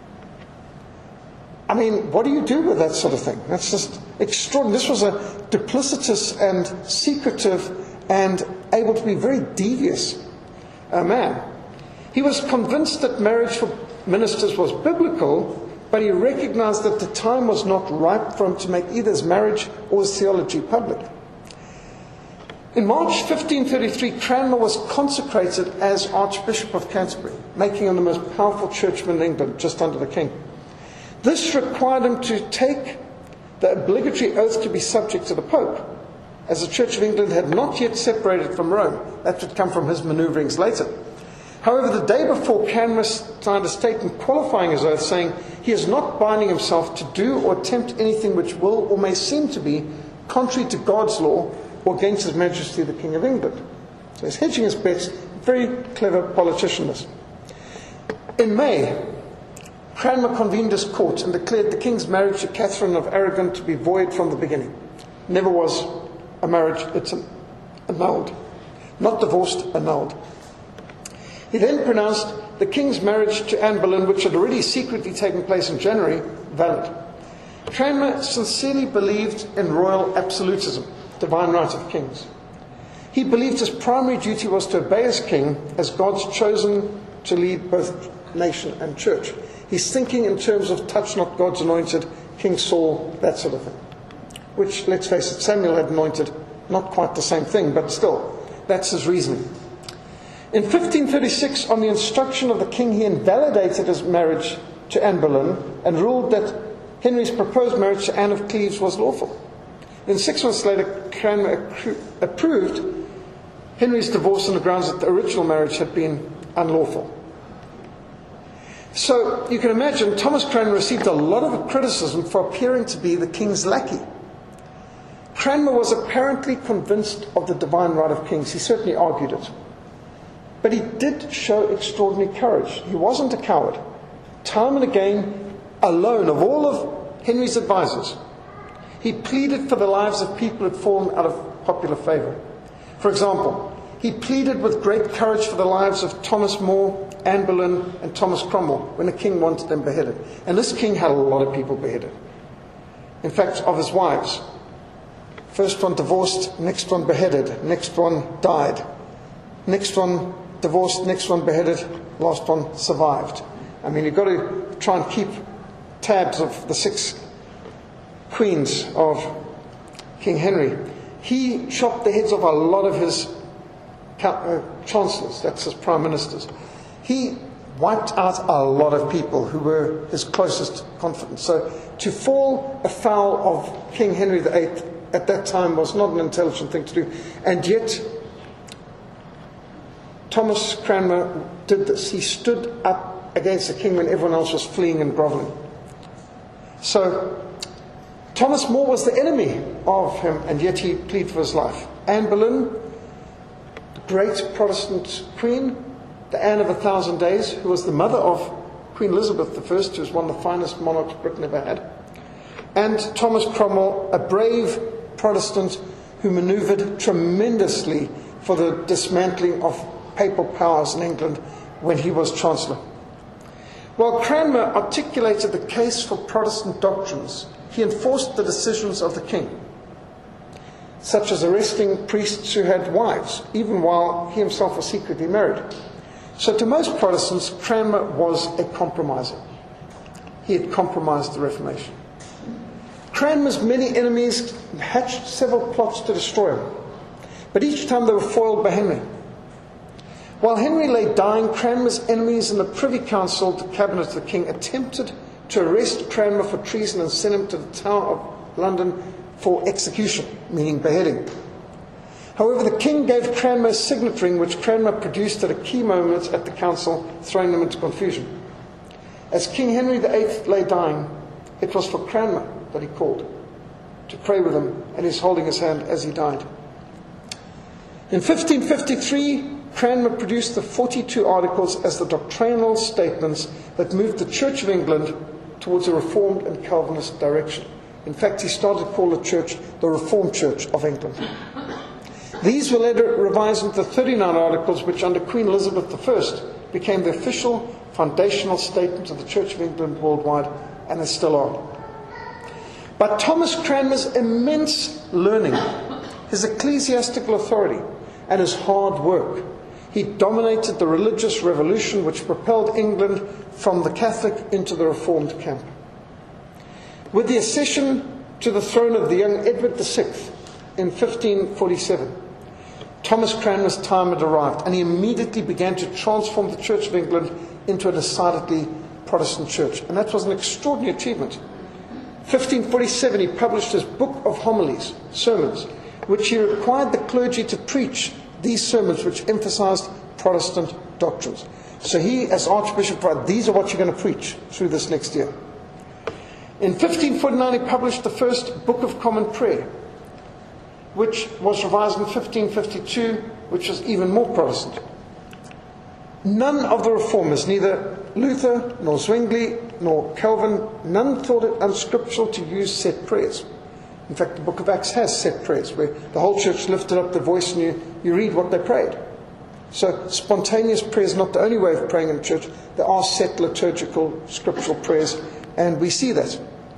[SPEAKER 1] I mean, what do you do with that sort of thing? That's just extraordinary. This was a duplicitous and secretive and able to be very devious uh, man. He was convinced that marriage for ministers was biblical, but he recognized that the time was not ripe for him to make either his marriage or his theology public. In March fifteen thirty-three, Cranmer was consecrated as Archbishop of Canterbury, making him the most powerful churchman in England, just under the king. This required him to take the obligatory oath to be subject to the Pope, as the Church of England had not yet separated from Rome. That would come from his manoeuvrings later. However, the day before, Cranmer signed a statement qualifying his oath, saying he is not binding himself to do or attempt anything which will or may seem to be contrary to God's law or against His Majesty the King of England. So he's hedging his bets. Very clever politician, this. In May, Cranmer convened his court and declared the king's marriage to Catherine of Aragon to be void from the beginning. Never was a marriage, it's annulled. Not divorced, annulled. He then pronounced the king's marriage to Anne Boleyn, which had already secretly taken place in January, valid. Cranmer sincerely believed in royal absolutism, divine right of kings. He believed his primary duty was to obey his king as God's chosen to lead both nation and church. He's thinking in terms of touch not God's anointed, King Saul, that sort of thing. Which, let's face it, Samuel had anointed, not quite the same thing, but still, that's his reasoning. In fifteen thirty-six, on the instruction of the king, he invalidated his marriage to Anne Boleyn and ruled that Henry's proposed marriage to Anne of Cleves was lawful. Then six months later, Cranmer accru- approved Henry's divorce on the grounds that the original marriage had been unlawful. So you can imagine Thomas Cranmer received a lot of criticism for appearing to be the king's lackey. Cranmer was apparently convinced of the divine right of kings. He certainly argued it. But he did show extraordinary courage. He wasn't a coward. Time and again, alone of all of Henry's advisors, he pleaded for the lives of people who had fallen out of popular favour. For example, he pleaded with great courage for the lives of Thomas More, Anne Boleyn, and Thomas Cromwell when the king wanted them beheaded. And this king had a lot of people beheaded. In fact, of his wives. First one divorced, next one beheaded, next one died. Next one divorced, next one beheaded, last one survived. I mean, you've got to try and keep tabs of the six queens of King Henry. He chopped the heads off a lot of his uh, chancellors, that's his prime ministers. He wiped out a lot of people who were his closest confidants. So to fall afoul of King Henry the Eighth at that time was not an intelligent thing to do. And yet, Thomas Cranmer did this. He stood up against the king when everyone else was fleeing and grovelling. So Thomas More was the enemy of him, and yet he pleaded for his life. Anne Boleyn, the great Protestant queen, the Anne of a Thousand Days, who was the mother of Queen Elizabeth the First, who was one of the finest monarchs Britain ever had. And Thomas Cromwell, a brave Protestant who manoeuvred tremendously for the dismantling of papal powers in England when he was Chancellor. While Cranmer articulated the case for Protestant doctrines, he enforced the decisions of the king, such as arresting priests who had wives, even while he himself was secretly married. So to most Protestants, Cranmer was a compromiser. He had compromised the Reformation. Cranmer's many enemies hatched several plots to destroy him, but each time they were foiled by Henry. While Henry lay dying, Cranmer's enemies in the Privy Council, the cabinet of the king, attempted to arrest Cranmer for treason and send him to the Tower of London for execution, meaning beheading. However, the king gave Cranmer a signet ring, which Cranmer produced at a key moment at the council, throwing them into confusion. As King Henry the Eighth lay dying, it was for Cranmer that he called to pray with him, and he's holding his hand as he died. In fifteen fifty-three, Cranmer produced the forty-two Articles as the doctrinal statements that moved the Church of England towards a Reformed and Calvinist direction. In fact, he started to call the church the Reformed Church of England. These were later revised into thirty-nine Articles, which under Queen Elizabeth the First became the official foundational statement of the Church of England worldwide, and they still are. But Thomas Cranmer's immense learning, his ecclesiastical authority, and his hard work, He dominated the religious revolution which propelled England from the Catholic into the Reformed camp. With the accession to the throne of the young Edward the Sixth in fifteen forty-seven, Thomas Cranmer's time had arrived, and he immediately began to transform the Church of England into a decidedly Protestant church. And that was an extraordinary achievement. fifteen forty-seven, he published his Book of Homilies, sermons, which he required the clergy to preach these sermons which emphasized Protestant doctrines. So he, as Archbishop, wrote, these are what you're going to preach through this next year. In fifteen forty-nine, he published the first Book of Common Prayer, which was revised in fifteen fifty-two, which was even more Protestant. None of the reformers, neither Luther, nor Zwingli, nor Calvin, none thought it unscriptural to use set prayers. In fact, the book of Acts has set prayers, where the whole church lifted up their voice and you, you read what they prayed. So spontaneous prayer is not the only way of praying in church. There are set liturgical, scriptural prayers, and we see that.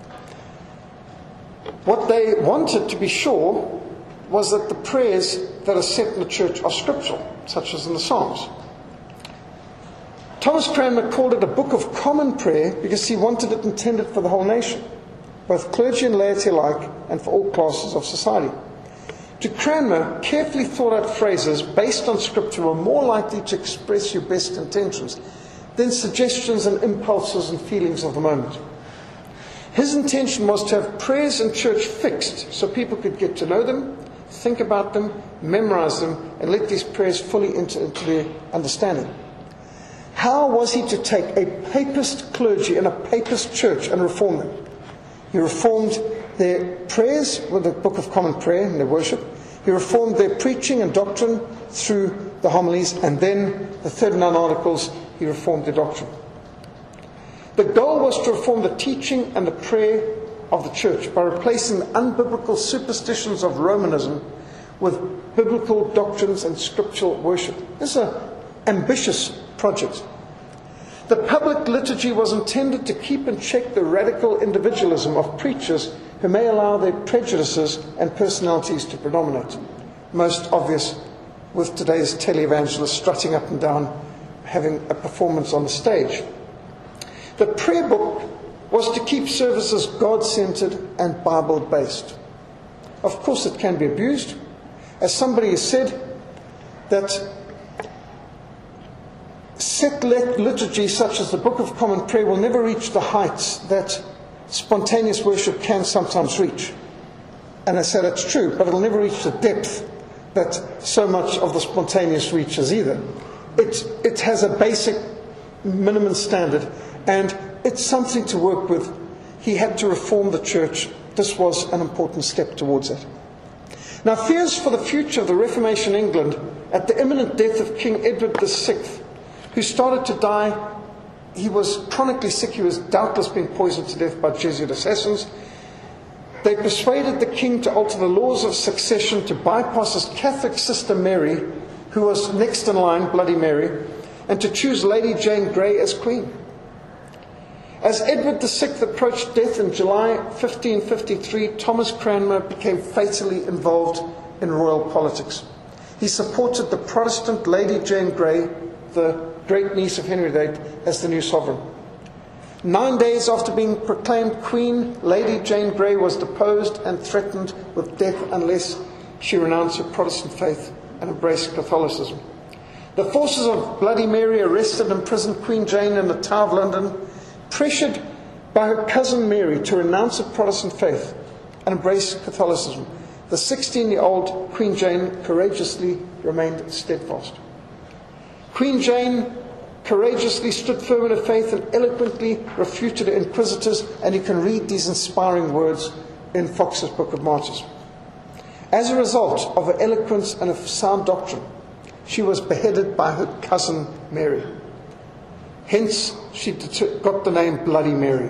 [SPEAKER 1] What they wanted to be sure was that the prayers that are set in the church are scriptural, such as in the Psalms. Thomas Cranmer called it a book of common prayer because he wanted it intended for the whole nation, both clergy and laity alike, and for all classes of society. To Cranmer, carefully thought out phrases based on Scripture were more likely to express your best intentions than suggestions and impulses and feelings of the moment. His intention was to have prayers in church fixed so people could get to know them, think about them, memorize them, and let these prayers fully into, into their understanding. How was he to take a papist clergy in a papist church and reform them? He reformed their prayers with the Book of Common Prayer and their worship. He reformed their preaching and doctrine through the homilies, and then the thirty-nine Articles, he reformed their doctrine. The goal was to reform the teaching and the prayer of the church by replacing the unbiblical superstitions of Romanism with biblical doctrines and scriptural worship. This is an ambitious project. The public liturgy was intended to keep in check the radical individualism of preachers who may allow their prejudices and personalities to predominate. Most obvious with today's televangelists strutting up and down, having a performance on the stage. The prayer book was to keep services God-centered and Bible-based. Of course, it can be abused. As somebody has said, that set liturgy such as the Book of Common Prayer will never reach the heights that spontaneous worship can sometimes reach. And I say that's true, but it'll never reach the depth that so much of the spontaneous reaches either. It, it has a basic minimum standard, and it's something to work with. He had to reform the church. This was an important step towards it. Now, fears for the future of the Reformation in England at the imminent death of King Edward the Sixth, who started to die. He was chronically sick. He was doubtless being poisoned to death by Jesuit assassins. They persuaded the king to alter the laws of succession to bypass his Catholic sister Mary, who was next in line, Bloody Mary, and to choose Lady Jane Grey as queen. As Edward the Sixth approached death in July fifteen fifty-three, Thomas Cranmer became fatally involved in royal politics. He supported the Protestant Lady Jane Grey, the great niece of Henry the Eighth, as the new sovereign. Nine days after being proclaimed Queen, Lady Jane Grey was deposed and threatened with death unless she renounced her Protestant faith and embraced Catholicism. The forces of Bloody Mary arrested and imprisoned Queen Jane in the Tower of London, pressured by her cousin Mary to renounce her Protestant faith and embrace Catholicism. The sixteen-year-old Queen Jane courageously remained steadfast. Queen Jane courageously stood firm in her faith and eloquently refuted her inquisitors, and you can read these inspiring words in Fox's Book of Martyrs. As a result of her eloquence and her sound doctrine, she was beheaded by her cousin Mary. Hence, she got the name Bloody Mary.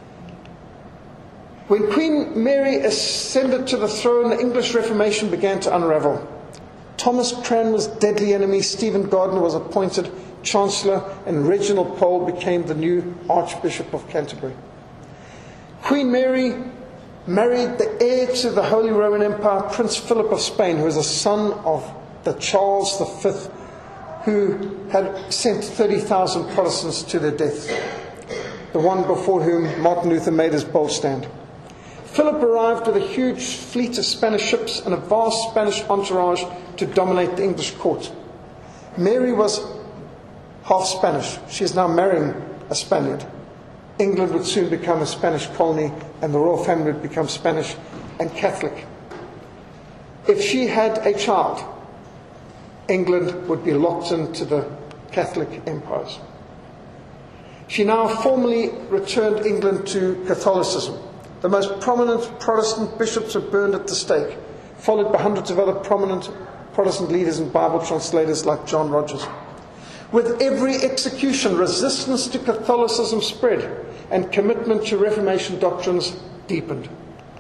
[SPEAKER 1] When Queen Mary ascended to the throne, the English Reformation began to unravel. Thomas Cranmer's deadly enemy, Stephen Gardiner, was appointed Chancellor, and Reginald Pole became the new Archbishop of Canterbury. Queen Mary married the heir to the Holy Roman Empire, Prince Philip of Spain, who was a son of the Charles the Fifth, who had sent thirty thousand Protestants to their death, the one before whom Martin Luther made his bold stand. Philip arrived with a huge fleet of Spanish ships and a vast Spanish entourage to dominate the English court. Mary was half Spanish. She is now marrying a Spaniard. England would soon become a Spanish colony, and the royal family would become Spanish and Catholic. If she had a child, England would be locked into the Catholic empires. She now formally returned England to Catholicism. The most prominent Protestant bishops were burned at the stake, followed by hundreds of other prominent Protestant leaders and Bible translators like John Rogers. With every execution, resistance to Catholicism spread, and commitment to Reformation doctrines deepened.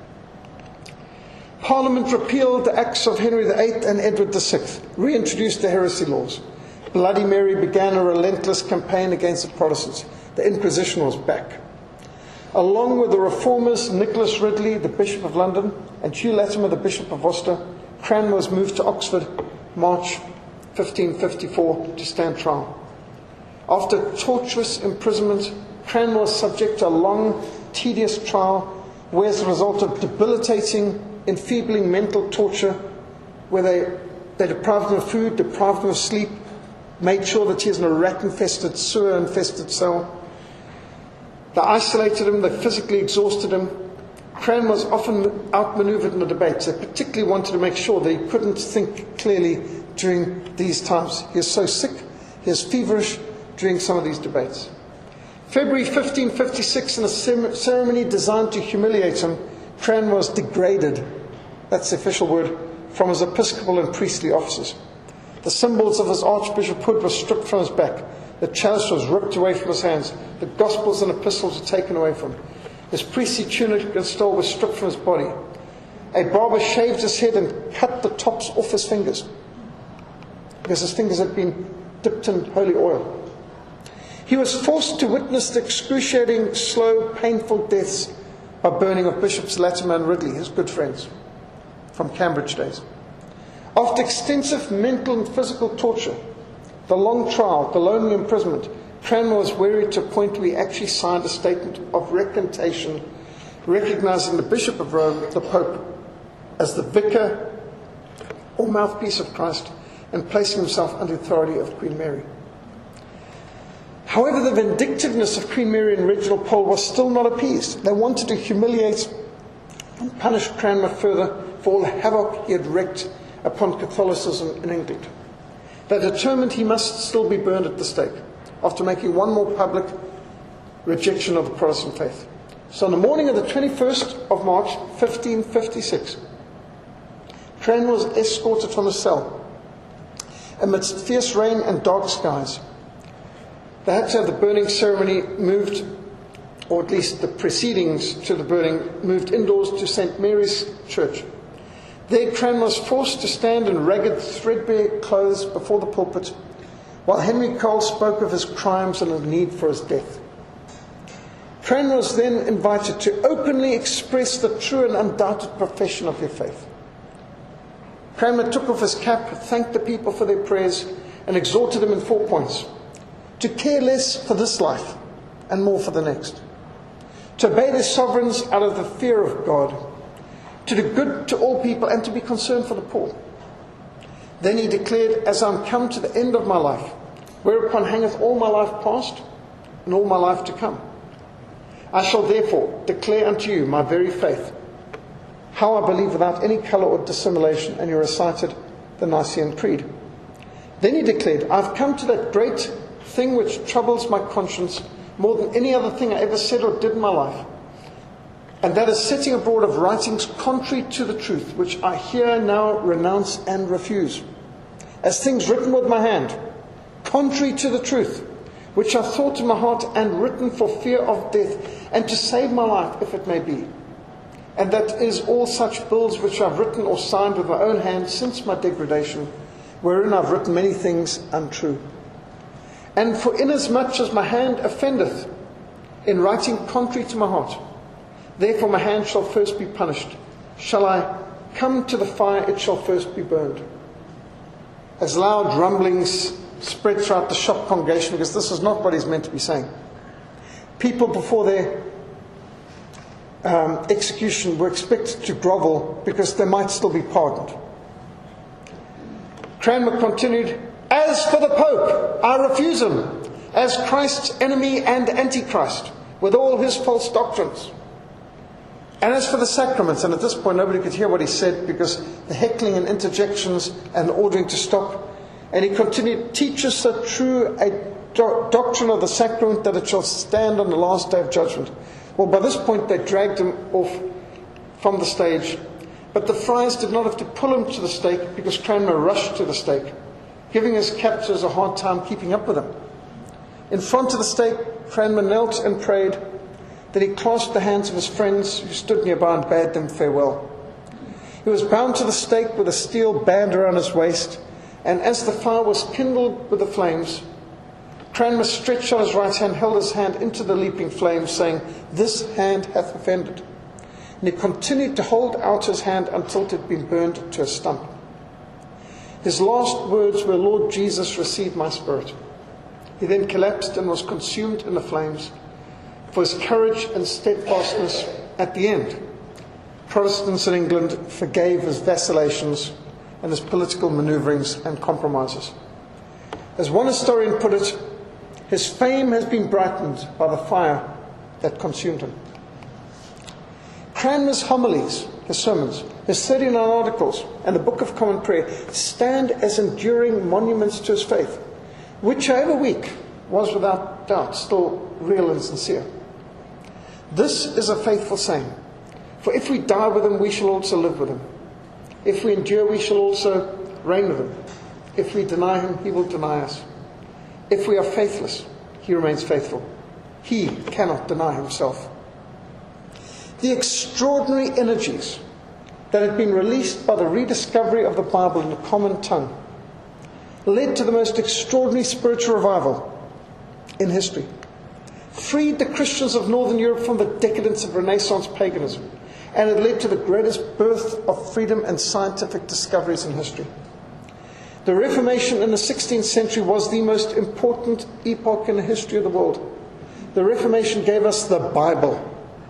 [SPEAKER 1] Parliament repealed the acts of Henry the Eighth and Edward the Sixth, reintroduced the heresy laws. Bloody Mary began a relentless campaign against the Protestants. The Inquisition was back. Along with the reformers Nicholas Ridley, the Bishop of London, and Hugh Latimer, the Bishop of Worcester, Cranmer was moved to Oxford, March fifteen fifty-four, to stand trial. After torturous imprisonment, Cranmer was subject to a long, tedious trial, where as a result of debilitating, enfeebling mental torture, where they, they deprived him of food, deprived him of sleep, made sure that he is in a rat-infested, sewer-infested cell. They isolated him, they physically exhausted him. Cranmer was often outmaneuvered in the debates. They particularly wanted to make sure that he couldn't think clearly during these times. He is so sick, he is feverish during some of these debates. February fifteen fifty-six, in a ceremony designed to humiliate him, Cranmer was degraded, that's the official word, from his episcopal and priestly offices. The symbols of his archbishophood were stripped from his back. The chalice was ripped away from his hands. The Gospels and epistles were taken away from him. His priestly tunic and stole was stripped from his body. A barber shaved his head and cut the tops off his fingers, because his fingers had been dipped in holy oil. He was forced to witness the excruciating, slow, painful deaths by burning of Bishops Latimer and Ridley, his good friends from Cambridge days. After extensive mental and physical torture, the long trial, the lonely imprisonment, Cranmer was wearied to a point where he actually signed a statement of recantation, recognizing the Bishop of Rome, the Pope, as the vicar or mouthpiece of Christ, and placing himself under the authority of Queen Mary. However, the vindictiveness of Queen Mary and Reginald Pole was still not appeased. They wanted to humiliate and punish Cranmer further for all the havoc he had wreaked upon Catholicism in England. They determined he must still be burned at the stake, after making one more public rejection of the Protestant faith. So on the morning of the twenty-first of March, fifteen fifty-six, Cranmer was escorted from his cell amidst fierce rain and dark skies. They had to have the burning ceremony moved, or at least the proceedings to the burning, moved indoors to Saint Mary's Church. There Cranmer was forced to stand in ragged, threadbare clothes before the pulpit, while Henry Cole spoke of his crimes and the need for his death. Cranmer was then invited to openly express the true and undoubted profession of their faith. Cranmer took off his cap, thanked the people for their prayers, and exhorted them in four points: to care less for this life and more for the next, to obey their sovereigns out of the fear of God, to do good to all people, and to be concerned for the poor. Then he declared, as I am come to the end of my life, whereupon hangeth all my life past and all my life to come, I shall therefore declare unto you my very faith, how I believe without any colour or dissimulation. And he recited the Nicene Creed. Then he declared, I have come to that great thing which troubles my conscience more than any other thing I ever said or did in my life, and that is setting abroad of writings contrary to the truth, which I here now renounce and refuse, as things written with my hand, contrary to the truth, which I thought in my heart and written for fear of death, and to save my life, if it may be. And that is all such bills which I have written or signed with my own hand since my degradation, wherein I have written many things untrue. And for inasmuch as my hand offendeth in writing contrary to my heart, therefore my hand shall first be punished. Shall I come to the fire, it shall first be burned. As loud rumblings spread throughout the shocked congregation, because this is not what he's meant to be saying. People before their um, execution were expected to grovel because they might still be pardoned. Cranmer continued, "As for the Pope, I refuse him as Christ's enemy and Antichrist, with all his false doctrines. And as for the sacraments," and at this point nobody could hear what he said because the heckling and interjections and ordering to stop. And he continued, "Teaches so true a do- doctrine of the sacrament that it shall stand on the last day of judgment." Well, by this point they dragged him off from the stage. But the friars did not have to pull him to the stake because Cranmer rushed to the stake, giving his captors a hard time keeping up with him. In front of the stake, Cranmer knelt and prayed. Then he clasped the hands of his friends who stood nearby and bade them farewell. He was bound to the stake with a steel band around his waist, and as the fire was kindled with the flames, Cranmer stretched out his right hand, held his hand into the leaping flames, saying, "This hand hath offended." And he continued to hold out his hand until it had been burned to a stump. His last words were, "Lord Jesus, receive my spirit." He then collapsed and was consumed in the flames. For his courage and steadfastness at the end, Protestants in England forgave his vacillations and his political manoeuvrings and compromises. As one historian put it, his fame has been brightened by the fire that consumed him. Cranmer's homilies, his sermons, his thirty-nine articles, and the Book of Common Prayer stand as enduring monuments to his faith, which, however weak, was without doubt still real and sincere. This is a faithful saying, for if we die with him, we shall also live with him. If we endure, we shall also reign with him. If we deny him, he will deny us. If we are faithless, he remains faithful. He cannot deny himself. The extraordinary energies that had been released by the rediscovery of the Bible in a common tongue led to the most extraordinary spiritual revival in history, freed the Christians of Northern Europe from the decadence of Renaissance paganism, and it led to the greatest birth of freedom and scientific discoveries in history. The Reformation in the sixteenth century was the most important epoch in the history of the world. The Reformation gave us the Bible,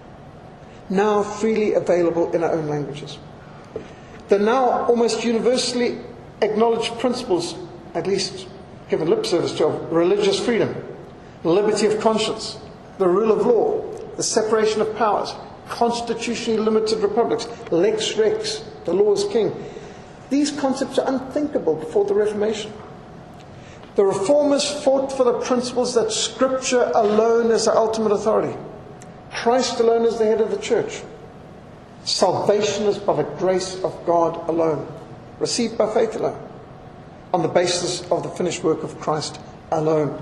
[SPEAKER 1] now freely available in our own languages. The now almost universally acknowledged principles, at least given lip service to, of religious freedom, liberty of conscience, the rule of law, the separation of powers, constitutionally limited republics, lex rex, the law is king. These concepts are unthinkable before the Reformation. The Reformers fought for the principles that Scripture alone is the ultimate authority. Christ alone is the head of the church. Salvation is by the grace of God alone, received by faith alone, on the basis of the finished work of Christ alone.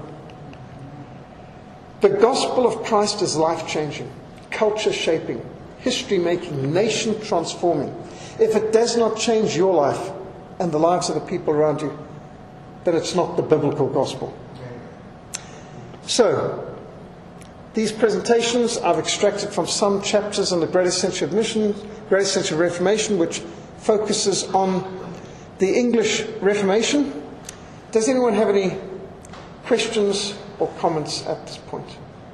[SPEAKER 1] The gospel of Christ is life-changing, culture-shaping, history-making, nation-transforming. If it does not change your life and the lives of the people around you, then it's not the biblical gospel. So, these presentations I've extracted from some chapters in the Greatest Century of Mission, Greatest Century of Reformation, which focuses on the English Reformation. Does anyone have any questions or comments at this point?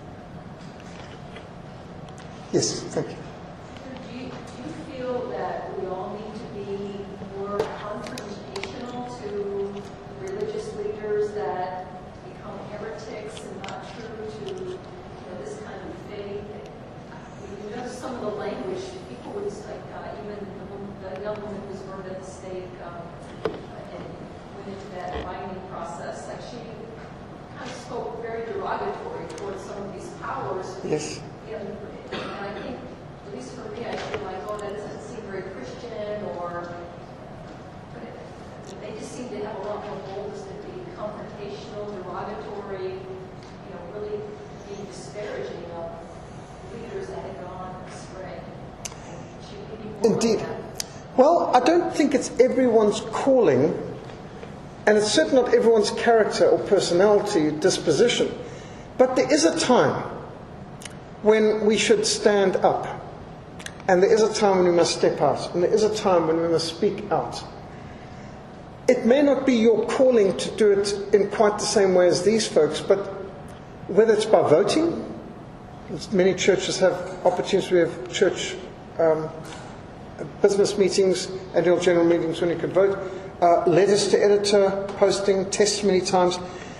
[SPEAKER 1] Yes, thank you.
[SPEAKER 2] Do you, do you feel that we all need to be more confrontational to religious leaders that become heretics and not true to you know, this kind of faith? You know, some of the language, people would like, uh, even the, the young woman who was burned at the stake um, and went into that binding process, like she kind of spoke very derogatory towards some of these powers.
[SPEAKER 1] Yes.
[SPEAKER 2] And, and I think, at least for me, I feel like, oh, that doesn't seem very Christian, or but it, they just seem to have a lot more boldness to be confrontational, derogatory, you know, really being disparaging of leaders that have gone astray.
[SPEAKER 1] Indeed. Well, I don't think it's everyone's calling, and it's certainly not everyone's character or personality, disposition. But there is a time when we should stand up, and there is a time when we must step out, and there is a time when we must speak out. it may not be your calling to do it in quite the same way as these folks, but whether it's by voting, many churches have opportunities. We have church um, business meetings, annual general meetings when you can vote, uh, letters to editor, posting, testimony times,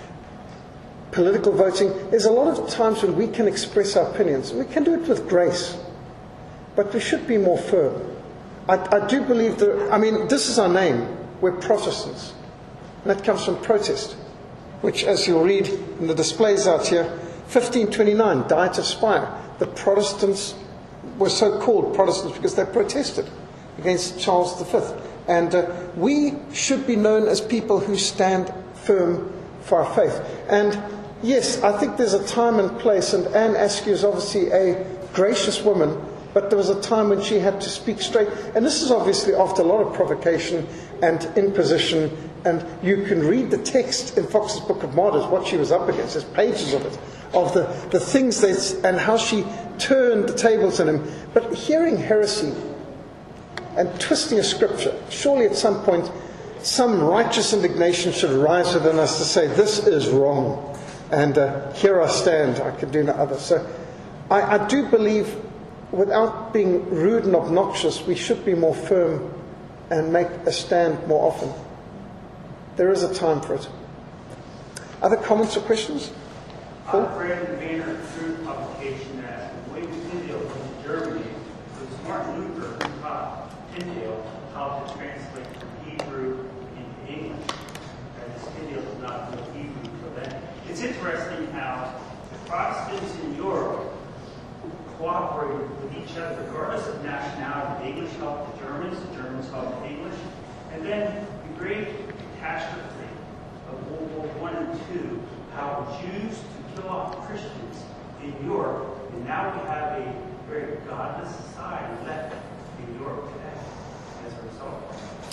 [SPEAKER 1] political voting. There's a lot of times when we can express our opinions. We can do it with grace, but we should be more firm. I, I do believe that, I mean, this is our name. We're Protestants. And that comes from protest, which, as you'll read in the displays out here, fifteen twenty-nine, Diet of Speyer. The Protestants were so called Protestants because they protested against Charles the Fifth. And uh, we should be known as people who stand firm for our faith. And yes, I think there's a time and place, and Anne Askew is obviously a gracious woman, but there was a time when she had to speak straight. And this is obviously after a lot of provocation and imposition. And you can read the text in Fox's Book of Martyrs, what she was up against. There's pages of it, of the, the things that, and how she turned the tables on him. But hearing heresy and twisting a scripture, surely at some point, some righteous indignation should arise within us to say, this is wrong. And uh, here I stand, I can do no other. So I, I do believe, without being rude and obnoxious, we should be more firm and make a stand more often. There is a time for it. Other comments or questions?
[SPEAKER 3] Paul? I've read in the Banner of Truth publication that William Tyndale from Germany, it was Martin Luther who taught Tyndale how to translate from Hebrew into English. As Tyndale did not know Hebrew for that. It's interesting how the Protestants in Europe cooperated with each other regardless of nationality. The English helped the Germans, the Germans helped the English. And then the great catastrophe of World War One and Two, how the Jews to kill off Christians in Europe, and now we have a very godless society left in Europe today as a result.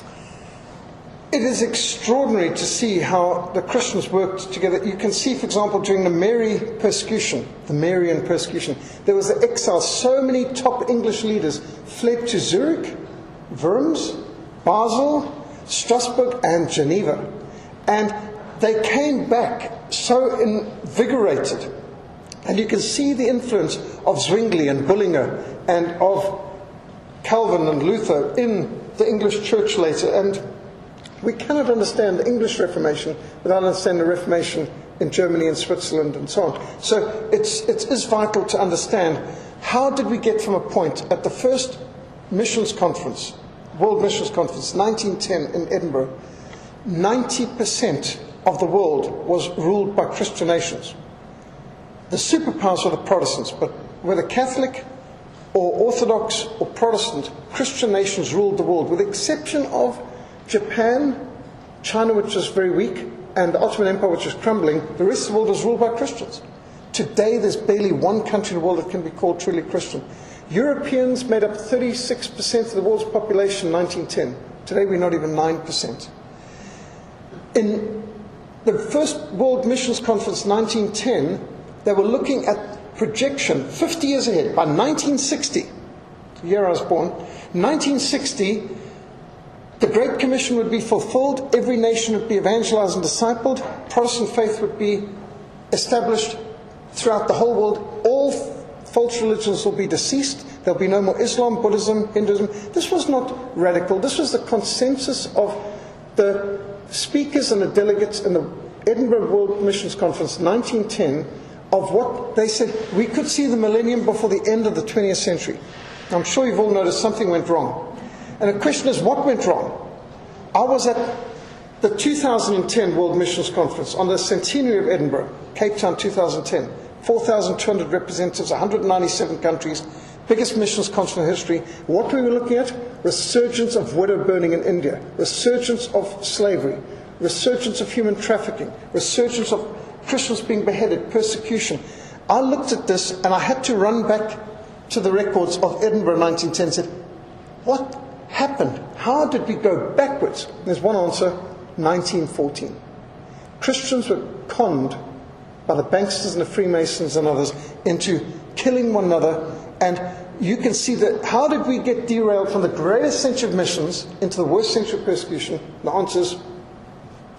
[SPEAKER 1] It is extraordinary to see how the Christians worked together. You can see, for example, during the Mary persecution, the Marian persecution, there was the exile. So many top English leaders fled to Zurich, Worms, Basel, Strasbourg and Geneva. And they came back so invigorated. And you can see the influence of Zwingli and Bullinger and of Calvin and Luther in the English church later. And we cannot understand the English Reformation without understanding the Reformation in Germany and Switzerland and so on. So it's, it is vital to understand, how did we get from a point at the first missions conference, World Missions Conference, nineteen ten in Edinburgh, ninety percent of the world was ruled by Christian nations. The superpowers were the Protestants, but whether Catholic or Orthodox or Protestant, Christian nations ruled the world, with the exception of Japan, China, which was very weak, and the Ottoman Empire, which was crumbling. The rest of the world was ruled by Christians. Today, there's barely one country in the world that can be called truly Christian. Europeans made up thirty-six percent of the world's population in nineteen ten. Today we're not even nine percent. In the first World Missions Conference, nineteen ten, they were looking at projection fifty years ahead. By nineteen sixty, the year I was born, nineteen sixty, the Great Commission would be fulfilled, every nation would be evangelized and discipled, Protestant faith would be established throughout the whole world, all false religions will be deceased. There'll be no more Islam, Buddhism, Hinduism. This was not radical. This was the consensus of the speakers and the delegates in the Edinburgh World Missions Conference nineteen ten, of what they said. We could see the millennium before the end of the twentieth century. I'm sure you've all noticed something went wrong. And the question is, what went wrong? I was at the two thousand ten World Missions Conference on the centenary of Edinburgh, Cape Town two thousand ten. four thousand two hundred representatives, one hundred ninety-seven countries, biggest missions conference in history. What were we looking at? Resurgence of widow burning in India, resurgence of slavery, resurgence of human trafficking, resurgence of Christians being beheaded, persecution. I looked at this and I had to run back to the records of Edinburgh nineteen ten and said, what happened? How did we go backwards? There's one answer, nineteen fourteen. Christians were conned by the Banksters and the Freemasons and others into killing one another. And you can see that, how did we get derailed from the greatest century of missions into the worst century of persecution? The answer is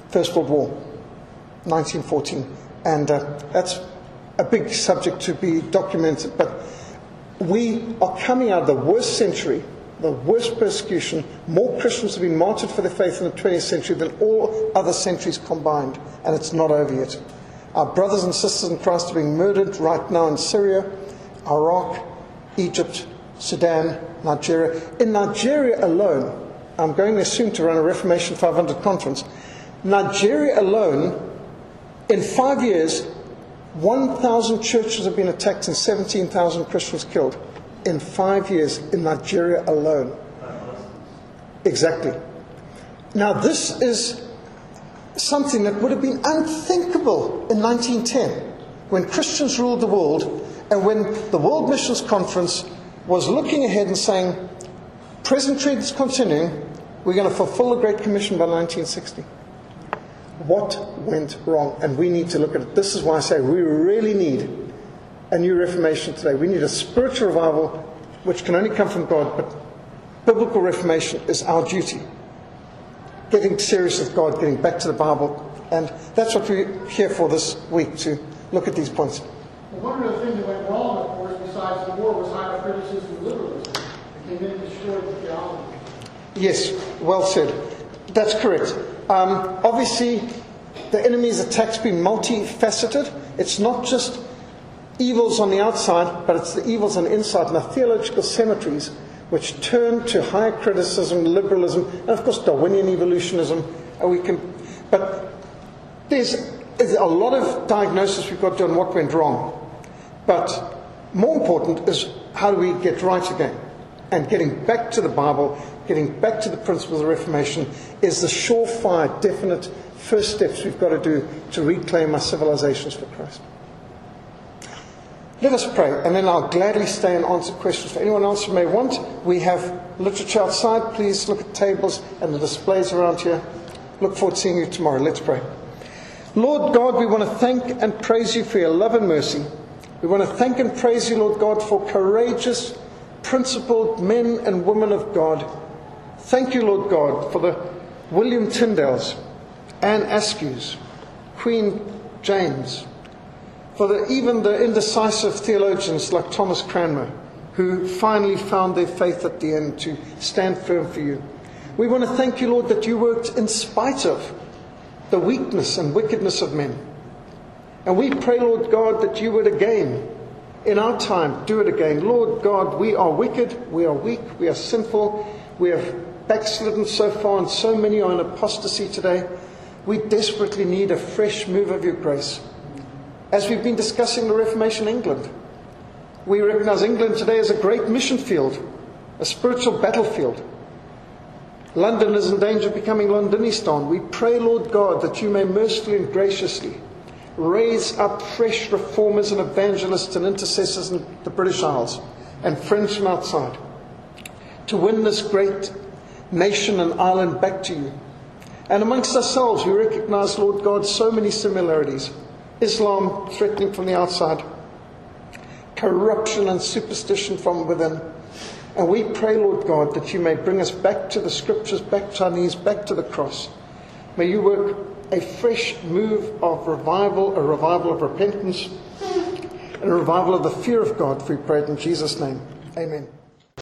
[SPEAKER 1] First World War, nineteen fourteen. And uh, that's a big subject to be documented. But we are coming out of the worst century, the worst persecution. More Christians have been martyred for their faith in the twentieth century than all other centuries combined. And it's not over yet. Our brothers and sisters in Christ are being murdered right now in Syria, Iraq, Egypt, Sudan, Nigeria. In Nigeria alone, I'm going there soon to run a Reformation five hundred conference. Nigeria alone, in five years, one thousand churches have been attacked and seventeen thousand Christians killed. In five years, in Nigeria alone. Exactly. Now this is something that would have been unthinkable in nineteen ten, when Christians ruled the world, and when the World Missions Conference was looking ahead and saying, present trend is continuing, we're going to fulfill the Great Commission by nineteen sixty. What went wrong? And we need to look at it. This is why I say we really need a new Reformation today. We need a spiritual revival, which can only come from God, but biblical Reformation is our duty. Getting serious with God, getting back to the Bible. And that's what we're here for this week, to look at these points.
[SPEAKER 4] Well, one of the things that went wrong, of course, besides the war, was high criticism of liberalism. It came in and destroyed the theology.
[SPEAKER 1] Yes, well said. That's correct. Um, obviously, the enemy's attacks been multifaceted. It's not just evils on the outside, but it's the evils on the inside. And the theological cemeteries, which turn to higher criticism, liberalism, and of course Darwinian evolutionism. And we can, but there's, there's a lot of diagnosis we've got to do on what went wrong. But more important is, how do we get right again? And getting back to the Bible, getting back to the principles of the Reformation, is the surefire, definite first steps we've got to do to reclaim our civilizations for Christ. Let us pray, and then I'll gladly stay and answer questions for anyone else who may want. We have literature outside. Please look at tables and the displays around here. Look forward to seeing you tomorrow. Let's pray. Lord God, we want to thank and praise you for your love and mercy. We want to thank and praise you, Lord God, for courageous, principled men and women of God. Thank you, Lord God, for the William Tyndales, Anne Askew's, Queen James, for the, even the indecisive theologians like Thomas Cranmer, who finally found their faith at the end to stand firm for you. We want to thank you, Lord, that you worked in spite of the weakness and wickedness of men. And we pray, Lord God, that you would again, in our time, do it again. Lord God, we are wicked, we are weak, we are sinful, we have backslidden so far, and so many are in apostasy today. We desperately need a fresh move of your grace. As we've been discussing the Reformation in England, we recognize England today as a great mission field, a spiritual battlefield. London is in danger of becoming Londonistan. We pray, Lord God, that you may mercifully and graciously raise up fresh reformers and evangelists and intercessors in the British Isles and friends from outside to win this great nation and island back to you. And amongst ourselves, we recognize, Lord God, so many similarities. Islam threatening from the outside, corruption and superstition from within. And we pray, Lord God, that you may bring us back to the scriptures, back to our knees, back to the cross. May you work a fresh move of revival, a revival of repentance, and a revival of the fear of God, for we pray it in Jesus' name. Amen.